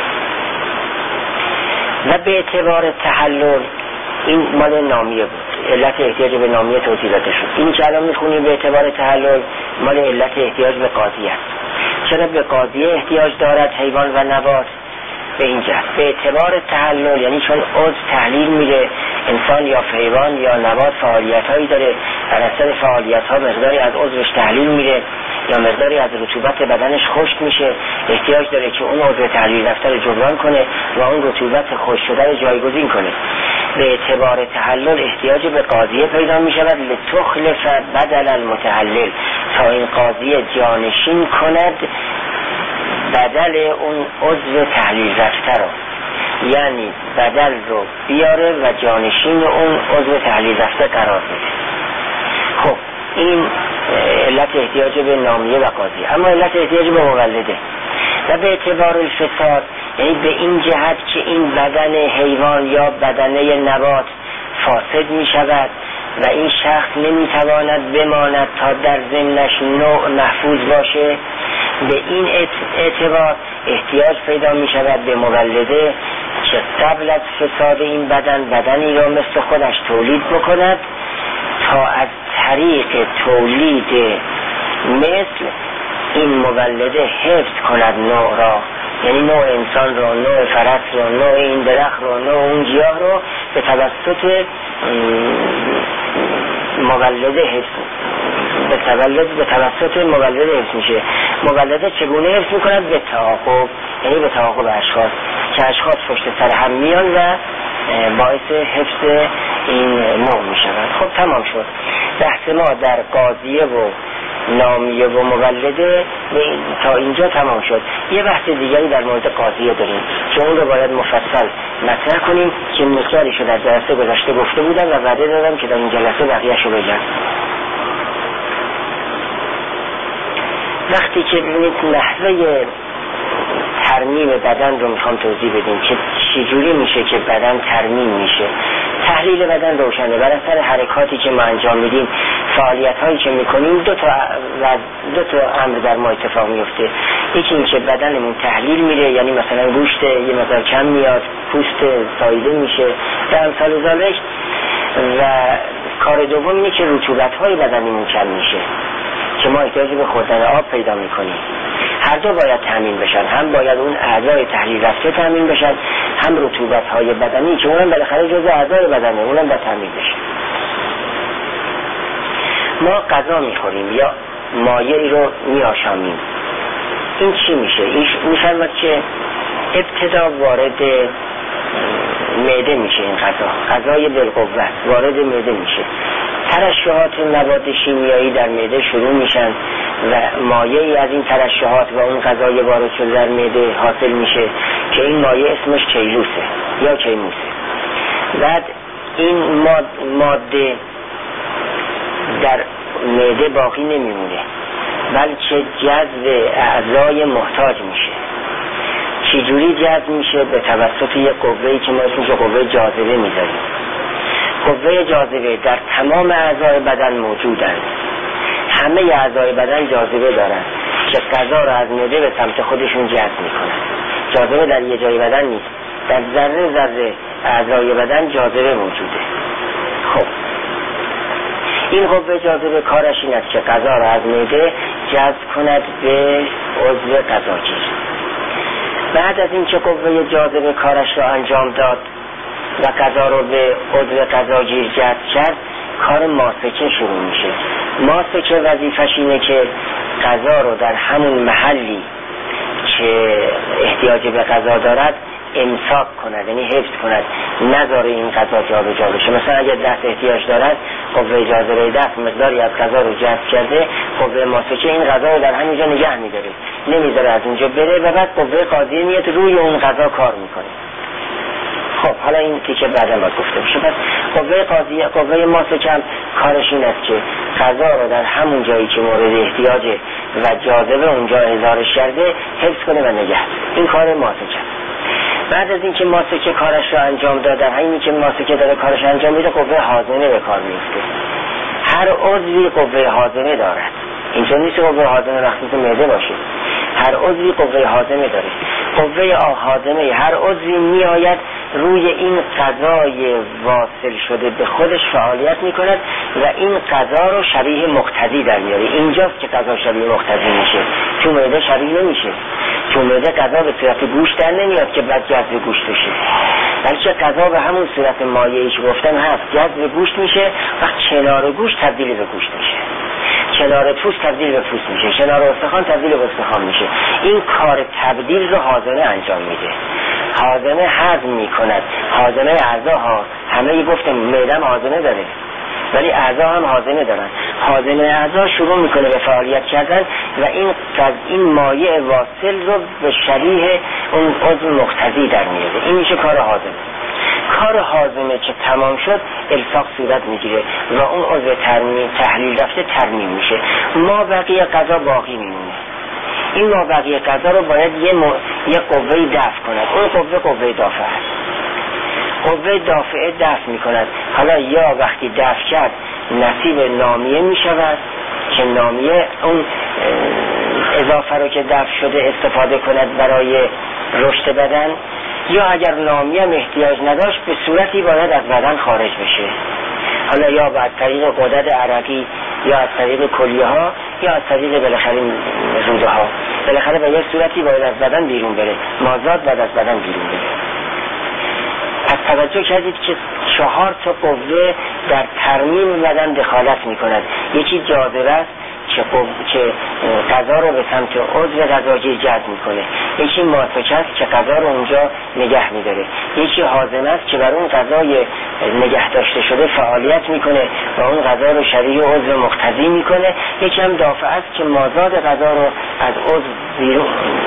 [SPEAKER 1] و به اعتبار تحلل، این مال نامیه بود، علت احتیاج به نامیه توضیح داده شد. اینی که الان میخونیم به اعتبار تحلل مال علت احتیاج به قاضیه است. چرا به قاضیه احتیاج دارد حیوان و نبات؟ به این جهت به اعتبار تحلل، یعنی چون عضو تحلیل میره، انسان یا حیوان یا نبات فعالیت هایی داره، بر اثر فعالیت ها مقداری از عضوش تحلیل میره یا مقداری از رطوبت بدنش خشک میشه، احتیاج داره که اون عضو تحلیل رفته رو جبران کنه و اون رطوبت خشک شده رو جایگزین کنه. به اعتبار تحلل احتیاج به قاضیه پیدا می شود لتخلف بدل المتحلل، تا این قاضیه جانشین کند بدل اون عضو تحلیل رفته رو، یعنی بدل رو بیاره و جانشین اون عضو تحلیل رفته قرار بده. خب این علت احتیاج به نامیه و قاضیه. اما علت احتیاج به مولده و به اعتبار الفساد، یعنی به این جهت که این بدن حیوان یا بدنه نبات فاسد می شود و این شخص نمی تواند بماند تا در ضمنش نوع محفوظ باشه. به این اعتبار احتیاج پیدا می شود به مولده که قبل از فساد این بدنی را مثل خودش تولید بکند تا از طریق تولید مثل این مولده حفظ کند نوع را یعنی نوع انسان رو، نوع فرس رو، نوع این درخت رو، نوع اون گیاه رو به توسط مولد حفظ به توسط مولد حفظ میشه. مولده چگونه حفظ میکنند؟ به تعاقب، یعنی به تعاقب اشخاص که اشخاص پشت سر هم میان و باعث حفظ این نوع میشوند. خب تمام شد بحث ما در قاضیه و نامیه و مولده تا اینجا تمام شد. یه بحث دیگری در مورد قاضیه داریم که اون رو باید مفصل مطرح کنیم که مقداریش رو در جلسه گذشته گفته بودم و وعده دادم که در این جلسه بقیه‌شو بگم. وقتی که ببینید نحوه ترمیم بدن رو میخوام توضیح بدیم که چجوری میشه که بدن ترمیم میشه. تحلیل بدن روشنه، بر اثر حرکاتی که ما انجام میدیم، فعالیت هایی که میکنیم، دو تا امر در ما اتفاق میفته. یکی این که بدنمون تحلیل میره، یعنی مثلا گوشت یه مقدار کم میاد، پوست ساییده میشه و امثال ذالک. و کار دوم اینه که رطوبت های بدنمون کم میشه که ما احتیاج به خوردن آب پیدا میکنیم. هر دو باید تامین بشن، هم باید اون اعضای تحلیل رفته تامین بشن، هم رطوبت های بدنی که اونم بالاخره جزء اعضای بدنه، اونم باید تامین بشه. ما غذا میخوریم یا مایعی رو میآشامیم، این چی میشه؟ این میفرماد که ابتدا وارد معده میشه، این غذای بالقوه وارد معده میشه، ترشحات مواد شیمیایی در معده شروع میشن و مایعی از این ترشحات و اون غذای وارد شده در معده حاصل میشه که این مایع اسمش کیلوسه یا کیموسه. بعد این ماده در معده باقی نمیمونه بلکه جذب اعضای محتاج میشه. چجوری جذب میشه؟ به توسط یک قوه‌ای که ما اسمش قوه جاذبه میذاریم. قوه جاذبه در تمام اعضای بدن موجودند. همه اعضای بدن جاذبه دارن که غذا را از معده به سمت خودشون جذب میکنن. جاذبه در یه جای بدن نیست، در ذره ذره اعضای بدن جاذبه موجوده. خب این قوه جاذبه کارش این است که غذا را از معده جذب کند به عضو غذاگیر. بعد از اینکه قوه جاذبه کارش را انجام داد و غذا رو به عضو غذاگیر جذب کرد، کار ماسکه شروع میشه. ماسکه وظیفش اینه که غذا رو در همون محلی که احتیاج به غذا دارد امساک کند، یعنی حفظ کند، نذاره این غذا جابجا بشه. مثلا اگر دست احتیاج دارد، قوه جاذبه دست مقداری از غذا رو جذب کرده، قوه ماسکه این غذا رو در همینجا نگه میداره، نمیذاره از اونجا بره و بعد قوه قاضیه میاد روی اون غذا کار میکنه. خب حالا این تیکه بعدا باید گفته بشه. پس قوه قاضیه، قوه ماسکه هم کارش این است که غذا رو در همون جایی که مورد احتیاجه و جاذبه اونجا احضارش کرده حفظ کنه و نگه. این کار ماسکه. بعد از اینکه ماسکه کارش رو انجام داد، در حینی که ماسکه داره کارش انجام میده، قوه هاضمه به کار میفته. هر عضوی قوه هاضمه دارد. اینجا نیست قوه هاضمه مخصوص معده باشه. هر عضوی قوه هاضمه داره. قوه هاضمه هر عضوی میآید روی این غذای واصل شده به خودش فعالیت میکند و این غذا رو شبیه مقتدی در میاره. اینجاست که غذا شبیه مقتدی میشه. تو معده شبیه نمیشه. تو معده غذا به صورت گوشت در نمیاد که بعد جذب گوشت بشه، بلکه غذا به همون صورت مایعی که گفتم هست جذب گوشت میشه و کنار گوشت تبدیل به گوشت میشه، کنار پوست تبدیل به پوست میشه، کنار استخوان تبدیل به استخوان میشه. این کار تبدیل رو هاضمه انجام میده. هاضمه هضم میکند. هاضمه اعضاها همه گفتم معده هاضمه داره ولی اعضا هم هاضمه دارن. هاضمه اعضا شروع میکنه به فعالیت کردن و این مایع واصل رو به شبیه اون عضو مقتدی در میاره. این میشه کار هاضمه. کار هاضمه که تمام شد، الصاق صورت میگیره و اون عضو تحلیل رفته ترمیم میشه. ما بقیه غذا باقی میمونه. این ما بقیه غذا رو باید یه قوه‌ای دفع کند. اون قوه دافعه است. قوه دافعه دفع میکند. حالا یا وقتی دفع کرد نصیب نامیه میشود که نامیه اون اضافه رو که دفع شده استفاده کند برای رشد بدن، یا اگر نامیه هم احتیاج نداشت به صورتی باید از بدن خارج بشه. حالا یا از طریق غدد عرقی یا از طریق کلیه ها یا از طریق بالاخره روده ها. بالاخره به یه صورتی باید از بدن بیرون بره، مازاد باید از بدن بیرون بره. پس توجه کردید که 4 تا قوه در ترمیم بدن دخالت میکند. یکی جاذبه است که غذا رو به سمت عضو غذایی جذب میکنه، یکی ماسکه است که غذا رو اونجا نگه میداره، یکی هاضمه است که بر اون غذای نگه داشته شده فعالیت میکنه و اون غذا رو شبیه عضو مقتضی میکنه، یکی هم دافع است که مازاد غذا رو از عضو بیرون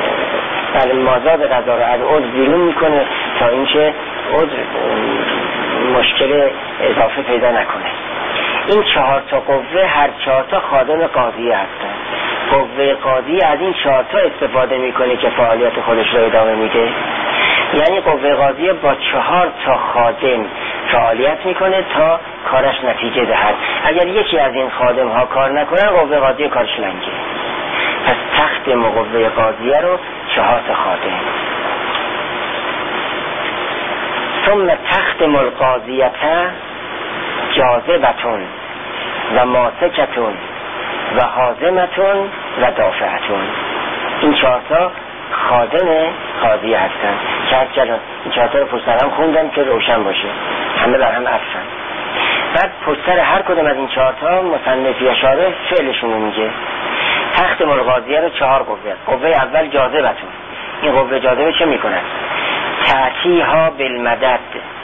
[SPEAKER 1] بیرون میکنه تا اینکه عضو مشکل اضافه پیدا نکنه. این 4 تا قوه، هر 4 تا خادم قاضیه هستند. قوه قاضی از این 4 تا استفاده میکنه که فعالیت خودش رو ادامه میده. یعنی قوه قاضیه با 4 تا خادم فعالیت میکنه تا کارش نتیجه دهد. اگر یکی از این خادم ها کار نکنه، قوه قاضیه کارش لنگه. پس تختم قوه قاضیه رو 4 تا خادم. ثم تختم القاضیه جاذبتون و ماسکتون و حازمتون و دافعتون. این 4 تا خادم قاضیه هستن که از جلال این 4 تا رو پشت سر هم خوندم که روشن باشه، همه بر هم اصفن. بعد پشت سر هر کدوم از این 4 تا مصنف یا شارح فعلشون رو میگه. تختم القاضیه رو 4 قوه اول جاذبتون. این قوه جاذبه چه میکنه؟ تأتیها بالمدد،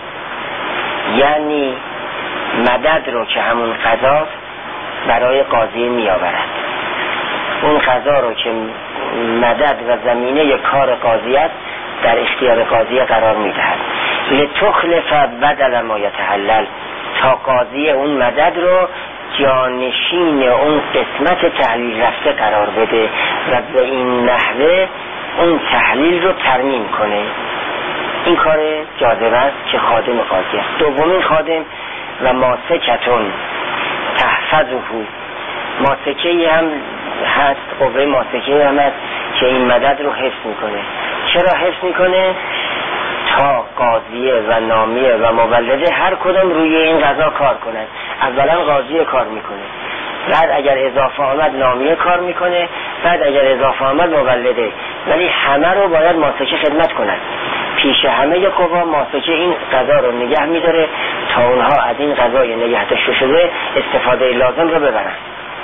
[SPEAKER 1] یعنی مدد رو که همون غذاست برای قاضی می آورد. اون غذا رو که مدد و زمینه کار قاضی است در اختیار قاضی قرار می دهد. لتخلف بدل ما یتحلل، تا قاضی اون مدد رو جانشین اون قسمت تحلیل رفته قرار بده و به این نحوه اون تحلیل رو ترمیم کنه. این کار جاذبه است که خادم قاضی است. دومین خادم و ماسکتون تحفظه، ماسکه‌ای هم هست، قوه ماسکه‌ای هم هست که این مدد رو حفظ میکنه. چرا حفظ میکنه؟ تا قاضیه و نامیه و مولده هر کدوم روی این غذا کار کنند. اولا قاضیه کار میکنه، بعد اگر اضافه آمد نامیه کار میکنه، بعد اگر اضافه آمد مولده. ولی همه رو باید ماسکه خدمت کنند. پیش همه قوا ماسکه این غذا رو نگه میداره تا اونها از این غذای نگه داشته شده استفاده لازم رو ببرن.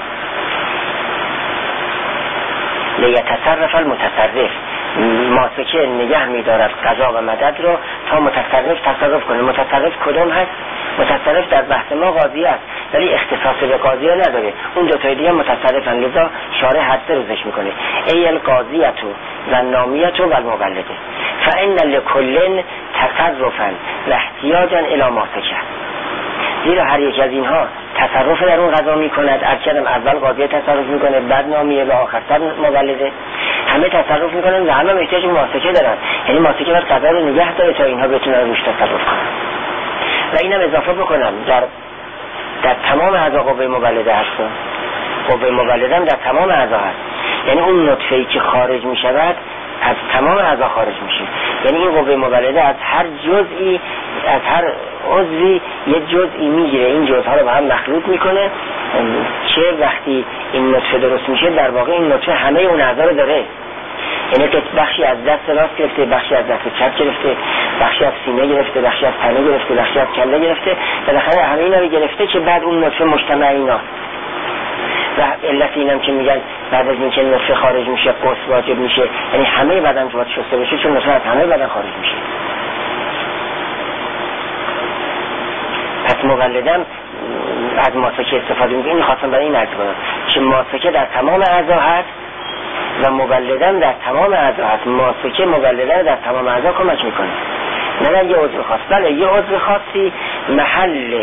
[SPEAKER 1] لیتصرف المتصرف، ماسکه نگه میدارد غذا و مدد رو تا متصرف تصرف کنه. متصرف کدوم هست؟ متصرف در بحث ما قاضی است، ولی اختصاص به قاضی نداره. اون دو تا دیگه متصرفن، لذا شارح حد روزش میکنه. ای القاضیتو و نامیتو و المولده فان لکل تصرفا و احتیاجا الی ماسکه. زیرا هر یک از اینها تصرف در اون غذا میکند. ارکدم اول قاضی تصرف میکنه، بعد نامیه و آخرتر مولده. همه تصرف میکنن و همه احتیاج به ماسکه دارن. یعنی ماسکه باید غذا رو نگه داره تا اینها بتونن روش تصرف کنن. و اینم اضافه بکنم در تمام اعضا قوه مولده هست. قوه مولده هم در تمام اعضا هست. یعنی اون نطفه‌ای که خارج میشود از تمام اعضا خارج میشه. یعنی این قوه مولده از هر جزئی، از هر عضوی یه جزئی میگیره، این جزها رو با هم مخلوط میکنه که وقتی این نطفه درست میشه در واقع این نطفه همه اون اعضا رو داره. یعنی که بخشی از دست راست گرفته، بخشی از دست چپ گرفته، بخشی از سینه گرفته، بخشی از تنه گرفته، بخشی از کله گرفته، بالاخره همه اینا رو گرفته که بعد اون نطفه مجتمع ایناست. و علت اینم که میگن بعد از اینکه نطفه خارج میشه غسل واجب میشه، یعنی همه بدن باید شسته بشه چون نطفه از همه بدن خارج میشه. پس مولدم از ماسکه استفاده میکنه. این خواستم برای این عرض کنم که ماسکه در تمام اعضا هست و مولدم در تمام اعضا هست. ماسکه مولده در تمام اعضا کمک میکنه، نه در یه عضو خاص. بله یه عضو خاصی محل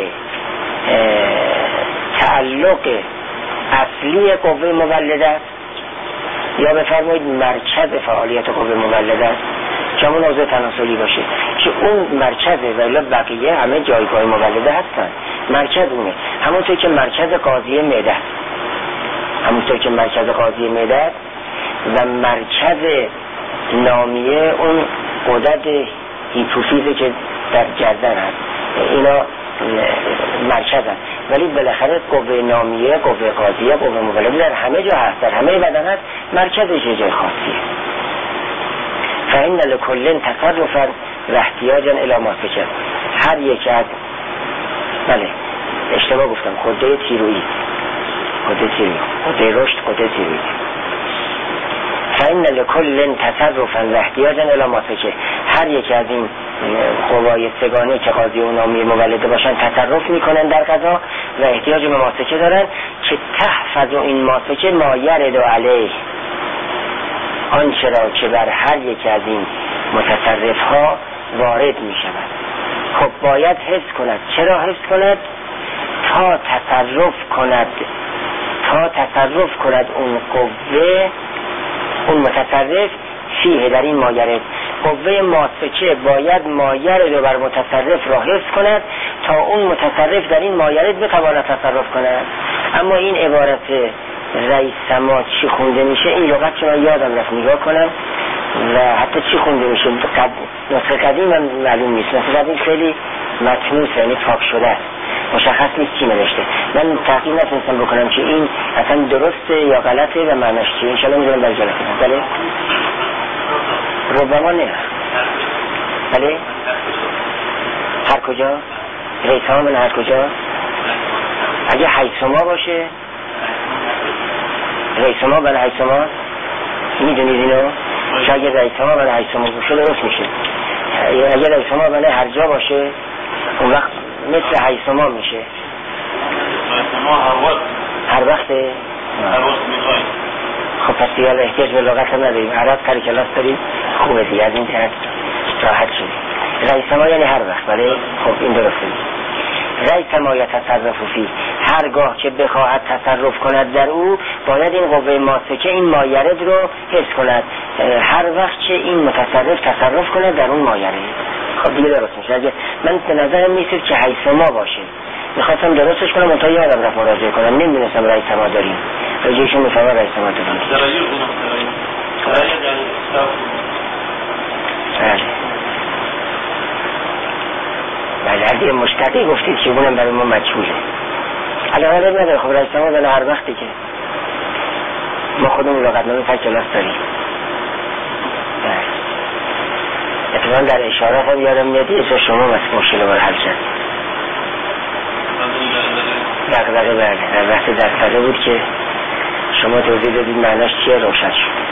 [SPEAKER 1] تعلق اصلی قوه مولده است، یا بفرمایید مرکز فعالیت قوه مولده است که همون عضو تناسلی باشه که اون مرکزه، ولی بقیه همه جایگاه مولده هستن. مرکز اونه، همونطور که مرکز قاضی معده است، همونطور که مرکز قاضی معده است و مرکز نامیه اون غدد هیپوفیزه که در گردن هست. اینا مرکز هست. ولی بالاخره قوه نامیه، قوه قاضیه، قوه مولده در همه جا هست، در همه بدن هست، مرکزش یه جای خاصیه. فإن لكل تصرفا و احتیاجا الی ما سکن. هر یک از بله اشتباه گفتم، غده تیروئید، غده رشد، غده تیروئید. فإن لكل تصرفا و احتیاجا الی ما سکن. هر یک از این قوای سگانه که قاضی و نامیه مولده باشن تصرف میکنن در قضا و احتیاج به ماسکه دارن که تحفظ این ماسکه ما یرد علیه، آنچه را که بر هر یک از این متصرف ها وارد می شود. خب باید حفظ کند. چرا حفظ کند؟ تا تصرف کند اون قوه، اون متصرف فیه در این مایرد. قوه ماسکه باید مایرد رو بر متصرف را حفظ کند تا اون متصرف در این مایرد بتواند تصرف کند. اما این عبارت رئیس سما چی خونده میشه؟ این لغت که من یادم رفت نگاه کنم و حتی چی خونده میشه نسخه قدیم من معلوم نیست. نسخه قدیم خیلی متنوسه، یعنی پاک شده است، مشخص نیست چی نوشته. من تحقیق نتونستم بکنم که این اصلا درسته یا غلطه و معناش چیه. انشالله میذارم در جلسه. بله ربما نه. بله هر کجا؟ رئیس ها من هر کجا؟ اگه حیثما باشه، رئیس ما بله حیثما، میدونید اینو؟ که اگه رئیس ما بله حیثما باشه درست میشه. اگه رئیس ما بله هر جا باشه اون وقت مثل حیثما میشه.
[SPEAKER 2] حیثما
[SPEAKER 1] هر وقت
[SPEAKER 2] میخوایم.
[SPEAKER 1] خب پس دیگه احتیاج به لغت هم نداریم. عرب سر کلاس داریم، خوبه دیگه، از این طرف راحت شد. رئیس ما یعنی هر وقت. بله خب این درسته. رئیس ما یتصرف فی، هرگاه که بخواهد تصرف کند در او باید این قوه ماسکه این مایرد رو حفظ کند. هر وقت که این متصرف تصرف کند در اون مایرد. خب دیگه درست میشه. اگه من به نظرم میسید که حیث ما باشه، میخواستم درستش کنم منتها یادم رفت مراجعه کنم، نمیدونستم رئیس ما داریم. رجیشون میفهمه رئیس ما داریم. بله مشتقی گفتید که اونم برای ما مجهوله. علاقه نداره. خب رئیس ما داره هر وقتی که ما خودمون لغتنامه تا کلاس داریم. اتفاقا در اشارات هم یادم میاد اسم شما مشکل بر حل شد. دقیقه بله در وقت درسته بود که شما توضیح دادید معناش چیه، روشن شد.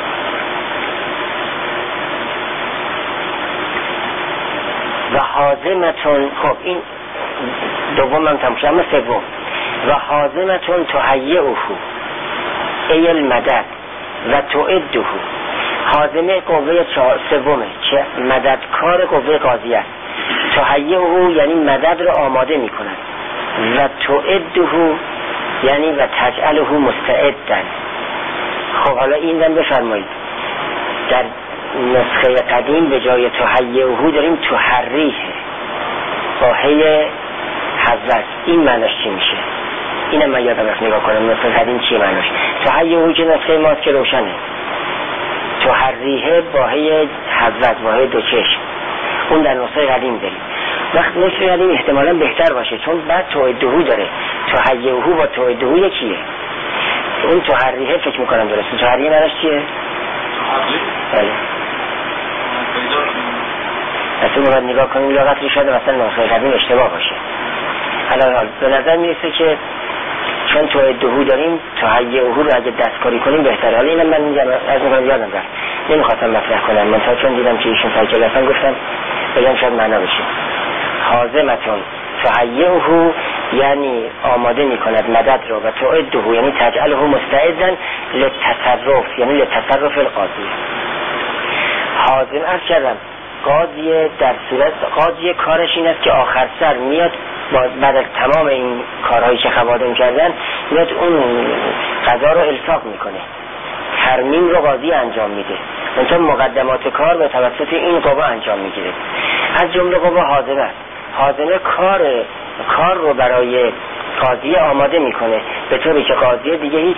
[SPEAKER 1] و حازمتون، خب این دوم هم تموشه، اما سوم و حازمتون تهیئه ای المدد و تعده. حازمه قوه سومه که مددکار قوه قاضی است. تهیئه یعنی مدد رو آماده می کند و تعده یعنی و تجعله مستعدن. خب حالا این هم بفرمایید در نسخه قدیم به جای تهیئه داریم تحریه با هی حضرت. این معناش چی میشه؟ اینم من یادم رفت نگاه کنم نسخه قدیم چی معناش. تهیئه که نسخه ماست که روشنه، تحریه با هی حضرت با هی دو چشم، اون در نسخه قدیم داریم. وقت نسخه قدیم احتمالا بهتر باشه چون بعد تعده داره. تهیئه با تعده یکیه. اون تحریه فکر میکنم درسته. تحریه معناش چیه؟ بله اصلا باید نگاه کنیم لغت رو شده مثلا نسخه قدیم اشتباه باشه. حالا به نظر میرسه که چون تعده داریم تهیئه رو اگه دستکاری کنیم بهتره. حالا اینم من از میکنم یادم رفت نمیخواستم مطرح کنم، من تا چون دیدم که ایشون سرکل هستن گفتم بگم شاید معنا بشه. حازمتون تهیئه یعنی آماده میکند مدد رو و تعده یعنی تجعله مستعدن للتصرف یعنی للتصرف القاضی. حازم عرض کردم قاضی در صورت قاضی کارش این است که آخر سر میاد بعد از تمام این کارهایی که خوادم کردن میاد اون قضا رو الساق میکنه، ترمیم رو قاضی انجام میده. مثلا مقدمات کار به توسط این قوه انجام میگیره. از جمله قوه حازمه است. حازمه کار رو برای قاضی آماده میکنه به طوری که قاضی دیگه هیچ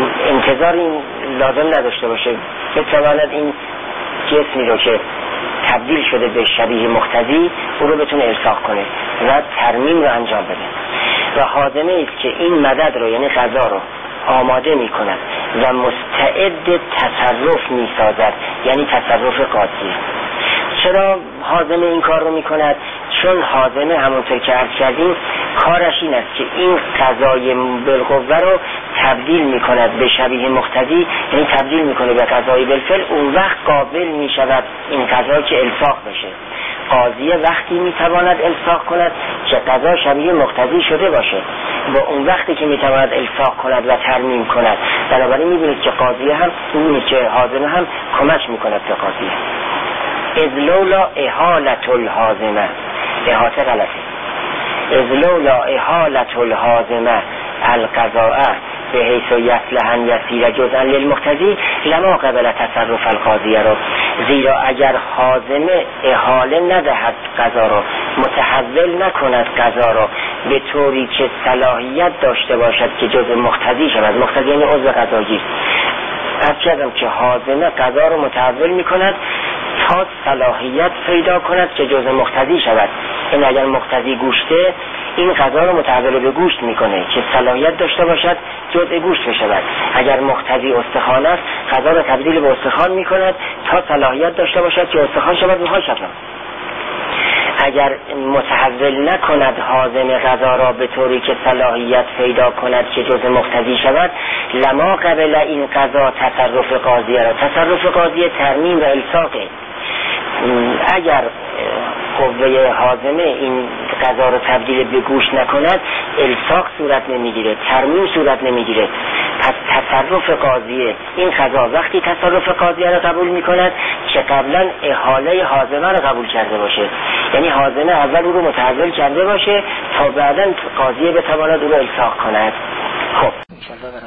[SPEAKER 1] انتظاری لازم نداشته باشه بتواند این جسمی رو که تبدیل شده به شبیه مقتضی او رو بتونه الصاق کنه و ترمیم رو انجام بده. و هاضمه است که این مدد رو یعنی غذا رو آماده می کند و مستعد تصرف می سازد، یعنی تصرف قاضی. چرا هاضمه این کار رو می کند؟ چون هاضمه همونطور که عرض کردیم کارش این است که این غذای بالقوه رو تبدیل می کند به شبیه مقتضی، یعنی تبدیل می کنه به غذای بالفعل. اون وقت قابل می شود این غذا که الصاق بشه. قاضی وقتی می تواند الصاق کند که غذا شبیه مقتضی شده باشه، با اون وقتی که می تواند الصاق کند و ترمیم کند. بنابراین می بینید که قاضی هم می‌بینید که هاضمه هم کمک می کند به قاضی. اذ لولا احالت الهاضمه، احاطه غلطه، اذ لولا احالت الهاضمه القضاء به حیث یصلحن یسیر جزءا للمقتضی لما قبل تصرف القاضی رو. زیرا اگر هاضمه احاله ندهد قضا رو، متحول نکند قضا رو به طوری که صلاحیت داشته باشد که جزء مقتضی شود، مقتضی یعنی عضو قضاگیر، از کردم که هاضمه قضا رو متحول میکند تا صلاحیت پیدا کند که جزء مقتضی شود. این اگر مقتضی گوشته، این غذا رو متحول به گوشت میکنه که صلاحیت داشته باشد جزء گوشت بشود. اگر مقتضی استخوان است، غذا رو تبدیل به استخوان میکند تا صلاحیت داشته باشد که استخوان شود و ها شود. اگر متحول نکند هاضمه غذا را به طوری که صلاحیت پیدا کند که جزء مقتضی شود، لما قبل این غذا تصرف قاضی را، تصرف قاضی ترمیم و الصاقه. اگر قوه هاضمه این غذا را تبدیل به گوشت نکند، الصاق صورت نمیگیره، ترمیم صورت نمیگیره. پس تصرف قاضیه این غذا وقتی تصرف قاضیه را قبول میکند که قبلا احاله هاضمه را قبول کرده باشه، یعنی هاضمه اول او رو متحول کرده باشه تا بعدا قاضیه بتواند او را الصاق کند. خب